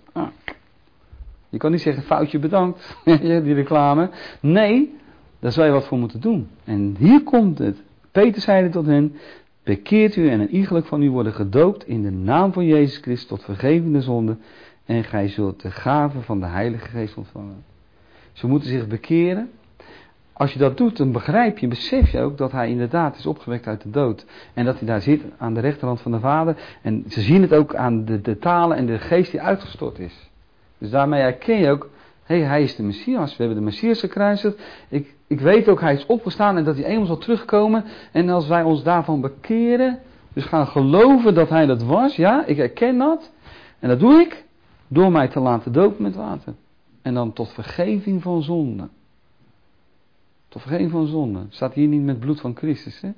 Je kan niet zeggen, foutje bedankt. Die reclame. Nee. Daar zou je wat voor moeten doen. En hier komt het. Peter zeide tot hen, bekeert u en een iegelijk van u worden gedoopt in de naam van Jezus Christus tot vergeving zonde en gij zult de gave van de Heilige Geest ontvangen. Ze moeten zich bekeren. Als je dat doet, dan begrijp je, besef je ook dat hij inderdaad is opgewekt uit de dood. En dat hij daar zit aan de rechterhand van de Vader. En ze zien het ook aan de talen en de geest die uitgestort is. Dus daarmee herken je ook, hij is de Messias. We hebben de Messias gekruisigd. Ik weet ook, hij is opgestaan en dat hij eenmaal zal terugkomen. En als wij ons daarvan bekeren, dus gaan geloven dat hij dat was, ja, ik herken dat. En dat doe ik door mij te laten dopen met water. En dan tot vergeving van zonde. Tot vergeving van zonde. Staat hier niet met bloed van Christus, hè?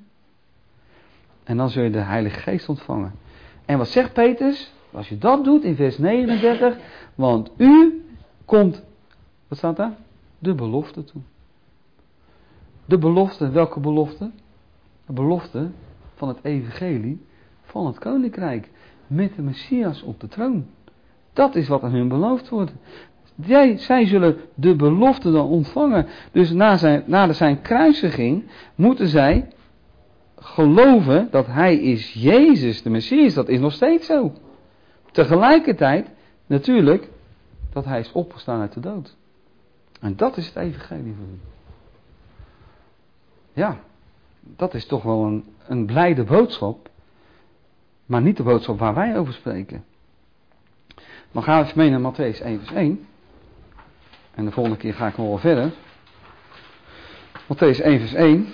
En dan zul je de Heilige Geest ontvangen. En wat zegt Petrus? Als je dat doet in vers 39, want u komt, wat staat daar? De belofte toe. De belofte, welke belofte? De belofte van het evangelie van het koninkrijk. Met de Messias op de troon. Dat is wat aan hun beloofd wordt. Zij zullen de belofte dan ontvangen. Dus na zijn kruisiging moeten zij geloven dat hij is Jezus, de Messias. Dat is nog steeds zo. Tegelijkertijd, natuurlijk, dat hij is opgestaan uit de dood. En dat is het evangelie voor u. Ja, dat is toch wel een blijde boodschap. Maar niet de boodschap waar wij over spreken. Dan gaan we even mee naar Mattheüs 1 vers 1. En de volgende keer ga ik nog wel verder. Mattheüs 1 vers 1.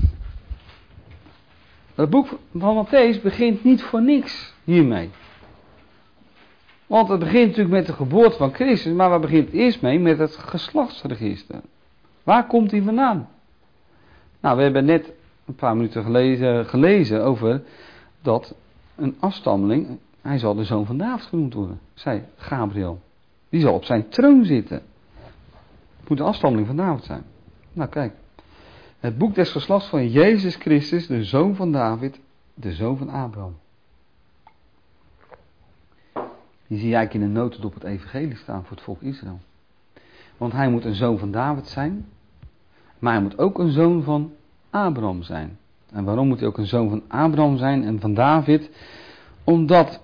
Het boek van Mattheüs begint niet voor niks hiermee. Want het begint natuurlijk met de geboorte van Christus. Maar waar begint het eerst mee? Met het geslachtsregister. Waar komt hij vandaan? Nou, we hebben net een paar minuten gelezen over dat een afstammeling, hij zal de zoon van David genoemd worden, zei Gabriel. Die zal op zijn troon zitten. Het moet een afstammeling van David zijn. Nou kijk, het boek des geslachts van Jezus Christus, de zoon van David, de zoon van Abraham. Die zie je eigenlijk in een notendop het evangelie staan voor het volk Israël. Want hij moet een zoon van David zijn, maar hij moet ook een zoon van Abraham zijn. En waarom moet hij ook een zoon van Abraham zijn en van David? Omdat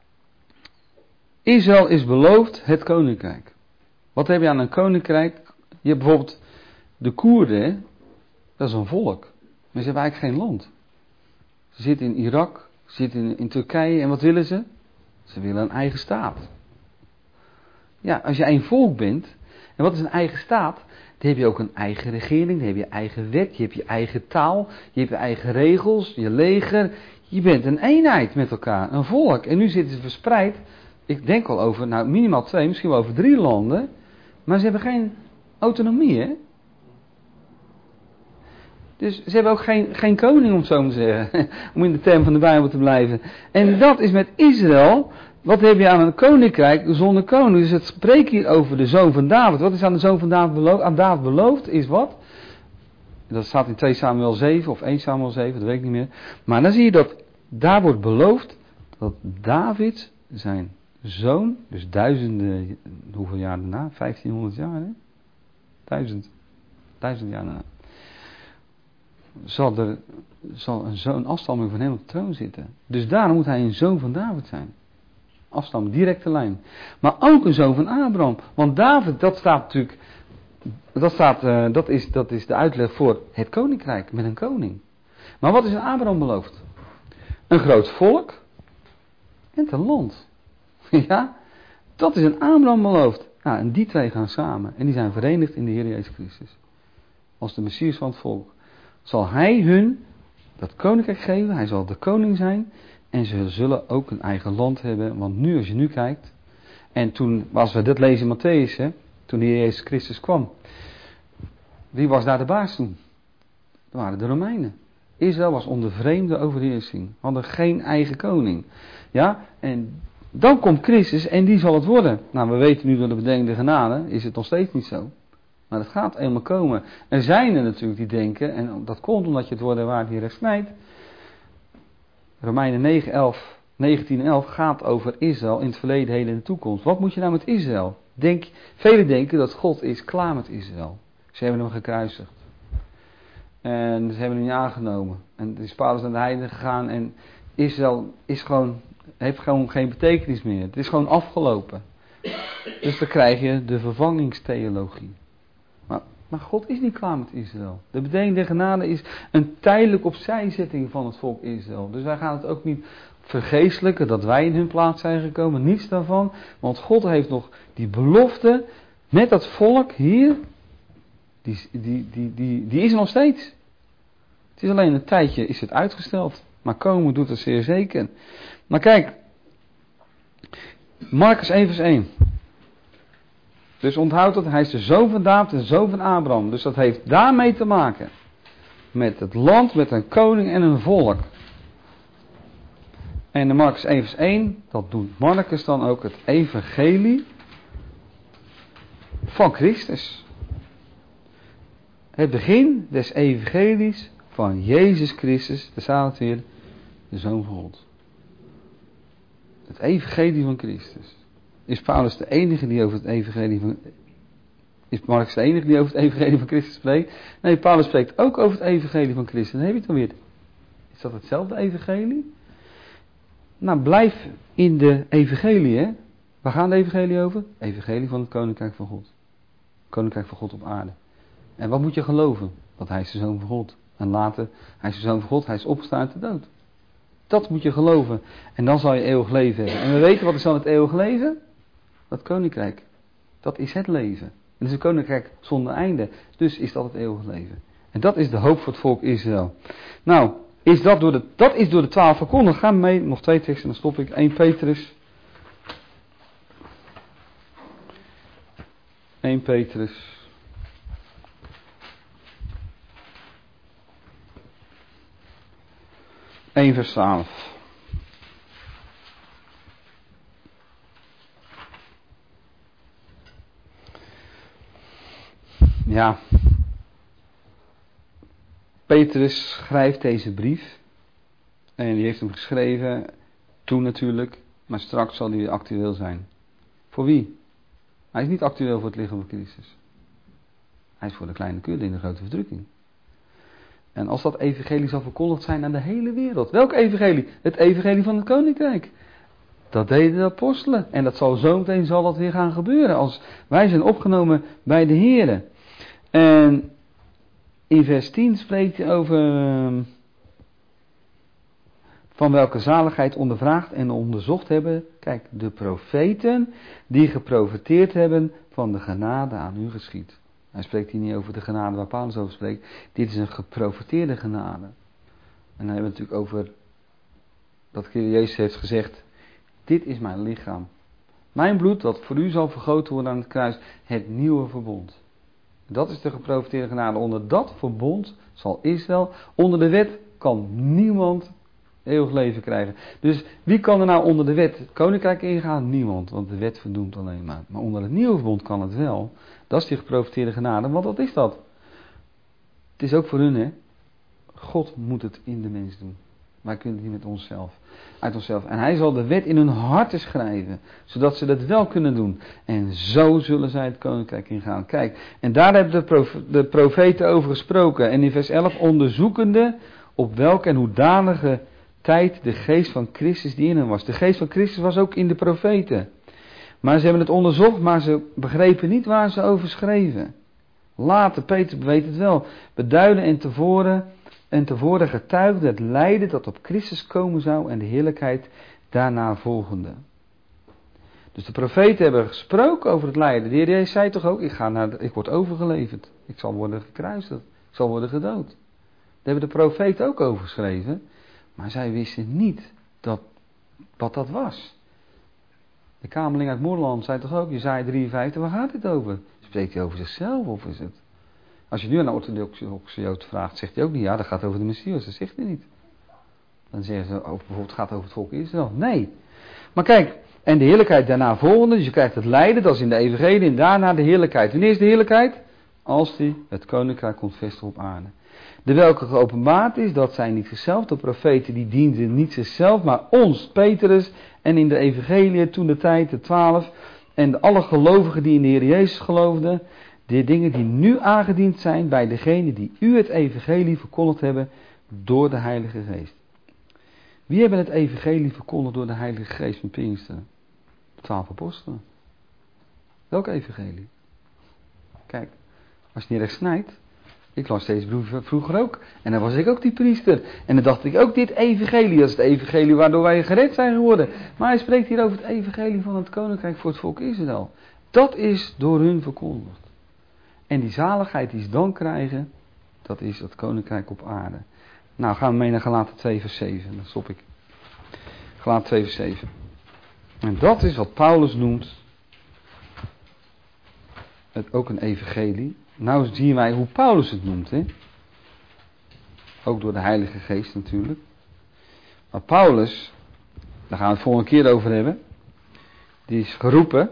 Israël is beloofd het koninkrijk. Wat heb je aan een koninkrijk? Je hebt bijvoorbeeld de Koerden, dat is een volk. Maar ze hebben eigenlijk geen land. Ze zitten in Irak, ze zitten in Turkije en wat willen ze? Ze willen een eigen staat. Ja, als je één volk bent, en wat is een eigen staat? Dan heb je ook een eigen regering, dan heb je eigen wet, je hebt je eigen taal, je hebt je eigen regels, je leger. Je bent een eenheid met elkaar, een volk. En nu zitten ze verspreid, ik denk al over minimaal 2, misschien wel over 3 landen. Maar ze hebben geen autonomie, hè? Dus ze hebben ook geen koning, om het zo maar te zeggen. Om in de term van de Bijbel te blijven. En dat is met Israël. Wat heb je aan een koninkrijk zonder koning? Dus het spreekt hier over de zoon van David. Wat is aan de zoon van David beloofd? Aan David beloofd is wat? Dat staat in 2 Samuel 7 of 1 Samuel 7, dat weet ik niet meer. Maar dan zie je dat daar wordt beloofd dat David zijn zoon, dus duizenden, hoeveel jaar daarna? 1500 jaar, hè? 1000 jaar daarna. Zal een afstamming van hem op de troon zitten. Dus daarom moet hij een zoon van David zijn. Afstamming, directe lijn. Maar ook een zoon van Abraham. Want David, dat staat natuurlijk, dat is de uitleg voor het koninkrijk met een koning. Maar wat is aan Abraham beloofd? Een groot volk en een land. Ja, dat is aan Abraham beloofd. Nou, en die twee gaan samen. En die zijn verenigd in de Heer Jezus Christus. Als de Messias van het volk. Zal hij hun dat koninkrijk geven. Hij zal de koning zijn. En ze zullen ook een eigen land hebben. Want nu, als je nu kijkt. En toen, als we dit lezen in Matthäus, hè, toen de Heer Jezus Christus kwam. Wie was daar de baas toen? Dat waren de Romeinen. Israël was onder vreemde overheersing. Hadden geen eigen koning. Ja, en dan komt Christus en die zal het worden. Nou, we weten nu door de bedenkende genade, is het nog steeds niet zo. Maar het gaat eenmaal komen. Er zijn er natuurlijk die denken, en dat komt omdat je het woord en waarheid hier recht snijdt. Romeinen 19 en 11 gaat over Israël in het verleden, heden en de toekomst. Wat moet je nou met Israël? Velen denken dat God is klaar met Israël. Ze hebben hem gekruisigd. En ze hebben hem niet aangenomen. En het is Paulus naar de heidenen gegaan en Israël heeft gewoon geen betekenis meer. Het is gewoon afgelopen. Dus dan krijg je de vervangingstheologie. Maar God is niet klaar met Israël. De bedenkende genade is een tijdelijk opzijzetting van het volk Israël. Dus wij gaan het ook niet vergeestelijken dat wij in hun plaats zijn gekomen. Niets daarvan. Want God heeft nog die belofte met dat volk hier. Die is er nog steeds. Het is alleen een tijdje is het uitgesteld. Maar komen doet het zeer zeker. Maar kijk. Markus 1 vers 1. Dus onthoud dat hij is de zoon van David en de zoon van Abraham. Dus dat heeft daarmee te maken. Met het land, met een koning en een volk. En in Markus 1 vers 1, dat doet Markus dan ook het evangelie van Christus. Het begin des evangelies van Jezus Christus, daar staat het weer, de Zoon van God. Het evangelie van Christus. Is Paulus de enige die over het evangelie van... Is Marcus de enige die over het evangelie van Christus spreekt? Nee, Paulus spreekt ook over het evangelie van Christus. Dan heb je het dan weer. Is dat hetzelfde evangelie? Nou, blijf in de evangelie, hè. Waar gaan de evangelie over? Evangelie van het koninkrijk van God. Koninkrijk van God op aarde. En wat moet je geloven? Dat hij is de Zoon van God. En later, hij is de Zoon van God, hij is opgestaan uit de dood. Dat moet je geloven. En dan zal je eeuwig leven hebben. En we weten wat is dan het eeuwig leven? Dat koninkrijk. Dat is het leven. En het is een koninkrijk zonder einde. Dus is dat het eeuwig leven. En dat is de hoop voor het volk Israël. Nou, dat is door de 12 verkondigd. Ga mee, nog 2 teksten, dan stop ik. 1 Petrus. 1 Petrus. Vers 12. Ja. Petrus schrijft deze brief. En die heeft hem geschreven. Toen natuurlijk. Maar straks zal hij weer actueel zijn. Voor wie? Hij is niet actueel voor het lichaam van Christus. Hij is voor de kleine kudde in de grote verdrukking. En als dat evangelie zal verkondigd zijn aan de hele wereld. Welk evangelie? Het evangelie van het koninkrijk. Dat deden de apostelen. En dat zal zometeen zal dat weer gaan gebeuren. Als wij zijn opgenomen bij de Here. En in vers 10 spreekt hij over van welke zaligheid ondervraagd en onderzocht hebben. Kijk, de profeten die geprofeteerd hebben van de genade aan u geschied. Hij spreekt hier niet over de genade waar Paulus over spreekt. Dit is een geprofeteerde genade. En dan hebben we het natuurlijk over dat Jezus heeft gezegd, dit is mijn lichaam. Mijn bloed dat voor u zal vergoten worden aan het kruis, het nieuwe verbond. Dat is de geprofeteerde genade. Onder dat verbond zal Israël, onder de wet kan niemand eeuwig leven krijgen. Dus wie kan er nou onder de wet het koninkrijk ingaan? Niemand, want de wet verdoemt alleen maar. Maar onder het nieuwe verbond kan het wel. Dat is die geprofeteerde genade, want wat is dat? Het is ook voor hun, hè. God moet het in de mens doen. Wij kunnen het niet met onszelf. Uit onszelf. En hij zal de wet in hun harten schrijven. Zodat ze dat wel kunnen doen. En zo zullen zij het koninkrijk ingaan. Kijk, en daar hebben de profeten over gesproken. En in vers 11, onderzoekende op welke en hoedanige tijd de geest van Christus die in hen was. De geest van Christus was ook in de profeten. Maar ze hebben het onderzocht, maar ze begrepen niet waar ze over schreven. Later, Peter weet het wel, beduiden en tevoren getuigde het lijden dat op Christus komen zou en de heerlijkheid daarna volgende. Dus de profeten hebben gesproken over het lijden. De Heer Jezus zei toch ook, ik word overgeleverd. Ik zal worden gekruisigd. Ik zal worden gedood. Daar hebben de profeten ook over geschreven. Maar zij wisten niet wat dat was. De kamerling uit Moerland zei toch ook, Jesaja 53, waar gaat dit over? Spreekt hij over zichzelf of is het? Als je nu aan een orthodoxe Jood vraagt, zegt hij ook niet, ja, dat gaat over de Messias, dat zegt hij niet. Dan zeggen ze, bijvoorbeeld, het gaat over het volk Israël. Nee. Maar kijk, en de heerlijkheid daarna volgende, dus je krijgt het lijden, dat is in de evangelie, en daarna de heerlijkheid. Wanneer is de heerlijkheid? Als die het koninkrijk komt vestigen op aarde. De welke geopenbaard is, dat zijn niet zichzelf, de profeten die dienden niet zichzelf, maar ons, Petrus, en in de evangelie toen de tijd, de 12, en alle gelovigen die in de Heer Jezus geloofden, de dingen die nu aangediend zijn bij degenen die u het evangelie verkondigd hebben door de Heilige Geest. Wie hebben het evangelie verkondigd door de Heilige Geest van Pinksteren? De 12 apostelen. Welk evangelie? Kijk, als je niet recht snijdt. Ik las deze vroeger ook. En dan was ik ook die priester. En dan dacht ik ook, dit evangelie, dat is het evangelie waardoor wij gered zijn geworden. Maar hij spreekt hier over het evangelie van het koninkrijk voor het volk Israël. Dat is door hun verkondigd. En die zaligheid die ze dan krijgen, dat is het koninkrijk op aarde. Nou, gaan we mee naar Galaten 2 vers 7. Dan stop ik. Galaten 2 vers 7. En dat is wat Paulus noemt, ook een evangelie. Nou zien wij hoe Paulus het noemt. Hè? Ook door de Heilige Geest natuurlijk. Maar Paulus, daar gaan we het volgende keer over hebben. Die is geroepen.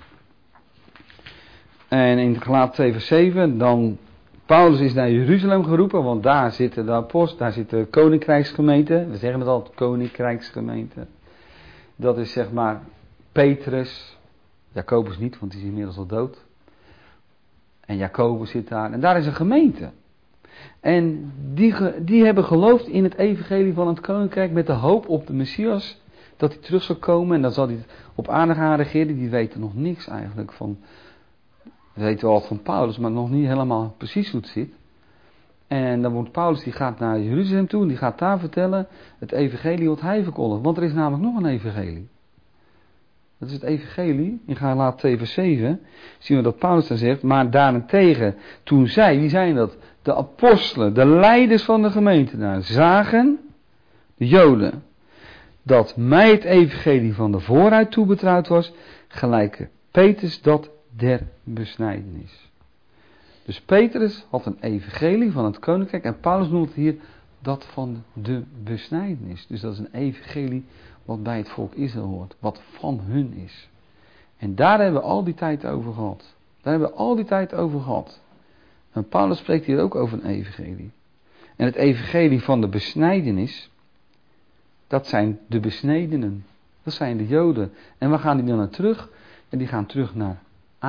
En in Galaten 2 vers 7, dan Paulus is naar Jeruzalem geroepen, want daar zitten de apostelen, daar zit de koninkrijksgemeente. We zeggen het al, koninkrijksgemeente. Dat is zeg maar Petrus, Jacobus niet, want die is inmiddels al dood. En Jacobus zit daar, en daar is een gemeente. En die hebben geloofd in het evangelie van het koninkrijk met de hoop op de Messias, dat hij terug zal komen en dan zal hij op aarde gaan regeren. Die weten nog niks eigenlijk van. We weten wel wat van Paulus, maar nog niet helemaal precies hoe het zit. En dan wordt Paulus, die gaat naar Jeruzalem toe en die gaat daar vertellen het evangelie wat hij verkondigt. Want er is namelijk nog een evangelie. Dat is het evangelie. In Galaten 2 vers 7 zien we dat Paulus daar zegt, maar daarentegen, toen zij, wie zijn dat? De apostelen, de leiders van de gemeente daar, zagen, de Joden, dat mij het evangelie van de vooruit toebetrouwd was, gelijke Petrus dat der besnijdenis. Dus Petrus had een evangelie van het koninkrijk en Paulus noemt hier dat van de besnijdenis. Dus dat is een evangelie wat bij het volk Israël hoort, wat van hun is. En daar hebben we al die tijd over gehad. Daar hebben we al die tijd over gehad. En Paulus spreekt hier ook over een evangelie. En het evangelie van de besnijdenis, dat zijn de besnedenen. Dat zijn de Joden. En waar gaan die dan naar terug? En die gaan terug naar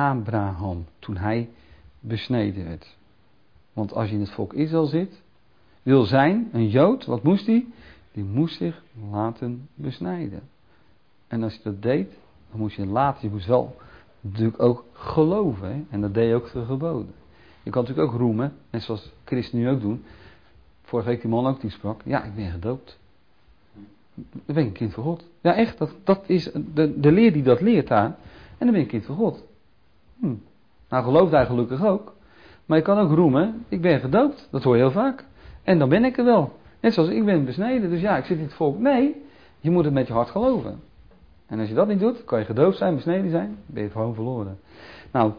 Abraham, toen hij besneden werd. Want als je in het volk Israël zit, wil zijn, een Jood, wat moest hij? Die moest zich laten besnijden. En als je dat deed, dan moest je moest wel natuurlijk ook geloven. Hè? En dat deed je ook de geboden. Je kan natuurlijk ook roemen, net zoals christenen nu ook doen. Vorige week die man ook die sprak. Ja, ik ben gedoopt. Dan ben ik een kind van God. Ja, echt, dat is de leer die dat leert daar. En dan ben je een kind van God. Nou, gelooft hij gelukkig ook. Maar je kan ook roemen, ik ben gedoopt. Dat hoor je heel vaak. En dan ben ik er wel. Net zoals ik ben besneden. Dus ja, ik zit in het volk. Nee, je moet het met je hart geloven. En als je dat niet doet, kan je gedoopt zijn, besneden zijn. Ben je gewoon verloren. Nou,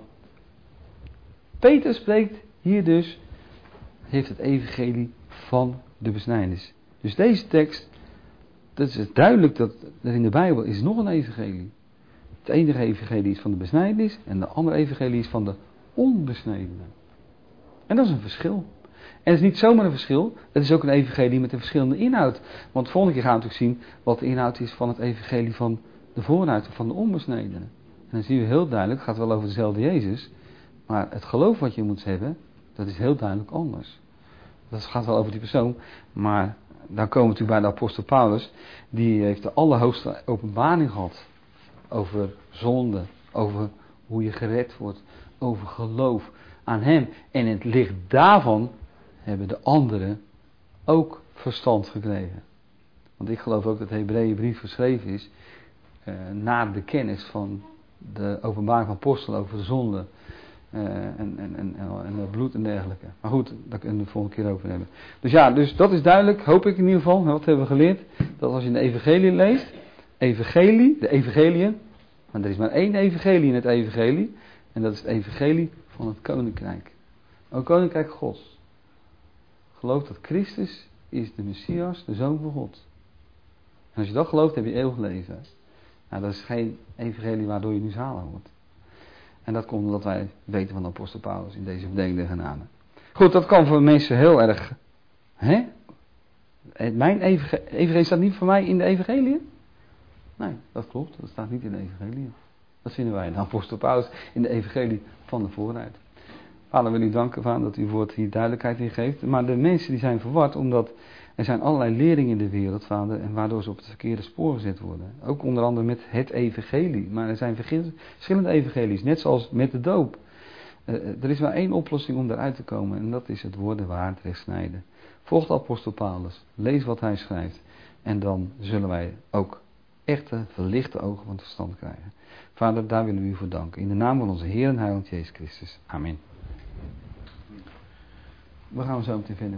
Peter spreekt hier dus, heeft het evangelie van de besnijdenis. Dus deze tekst, dat is duidelijk dat er in de Bijbel is nog een evangelie. Het enige evangelie is van de besnijdenis en de andere evangelie is van de onbesnedene. En dat is een verschil. En het is niet zomaar een verschil, het is ook een evangelie met een verschillende inhoud. Want de volgende keer gaan we natuurlijk zien wat de inhoud is van het evangelie van de vooruit, van de onbesnedene. En dan zien we heel duidelijk, het gaat wel over dezelfde Jezus, maar het geloof wat je moet hebben, dat is heel duidelijk anders. Dat gaat wel over die persoon, maar dan komen we natuurlijk bij de apostel Paulus, die heeft de allerhoogste openbaring gehad over zonde, over hoe je gered wordt, over geloof aan hem. En in het licht daarvan hebben de anderen ook verstand gekregen. Want ik geloof ook dat de Hebreeënbrief geschreven is naar de kennis van de openbaring van apostelen over de zonde en het bloed en dergelijke. Maar goed, daar kunnen we het volgende keer over hebben. Dus ja, dus dat is duidelijk, hoop ik in ieder geval. Wat hebben we geleerd? Dat als je de evangelie leest, de evangeliën, maar er is maar één evangelie in het evangelie, en dat is het evangelie van het koninkrijk. Een koninkrijk Gods. Geloof dat Christus is de Messias, de Zoon van God. En als je dat gelooft, heb je eeuwig leven. Nou, dat is geen evangelie waardoor je nu zalig wordt. En dat komt omdat wij weten van de apostel Paulus in deze verdeling der genade. Goed, dat kan voor mensen heel erg... Hè? Mijn evangelie staat niet voor mij in de evangelie? Nee, dat klopt. Dat staat niet in de evangelie. Dat vinden wij in de apostel Paulus in de evangelie van de vooruit. Vader, wil u danken, Vader, dat uw woord hier duidelijkheid in geeft. Maar de mensen die zijn verward, omdat er zijn allerlei leringen in de wereld, Vader, en waardoor ze op het verkeerde spoor gezet worden. Ook onder andere met het evangelie. Maar er zijn verschillende evangelies, net zoals met de doop. Er is maar één oplossing om daaruit te komen, en dat is het woord waard rechtsnijden. Volg de apostel Paulus, lees wat hij schrijft, en dan zullen wij ook echte, verlichte ogen van het verstand krijgen. Vader, daar willen we u voor danken. In de naam van onze Heer en Heiland Jezus Christus. Amen. We gaan zo meteen verder.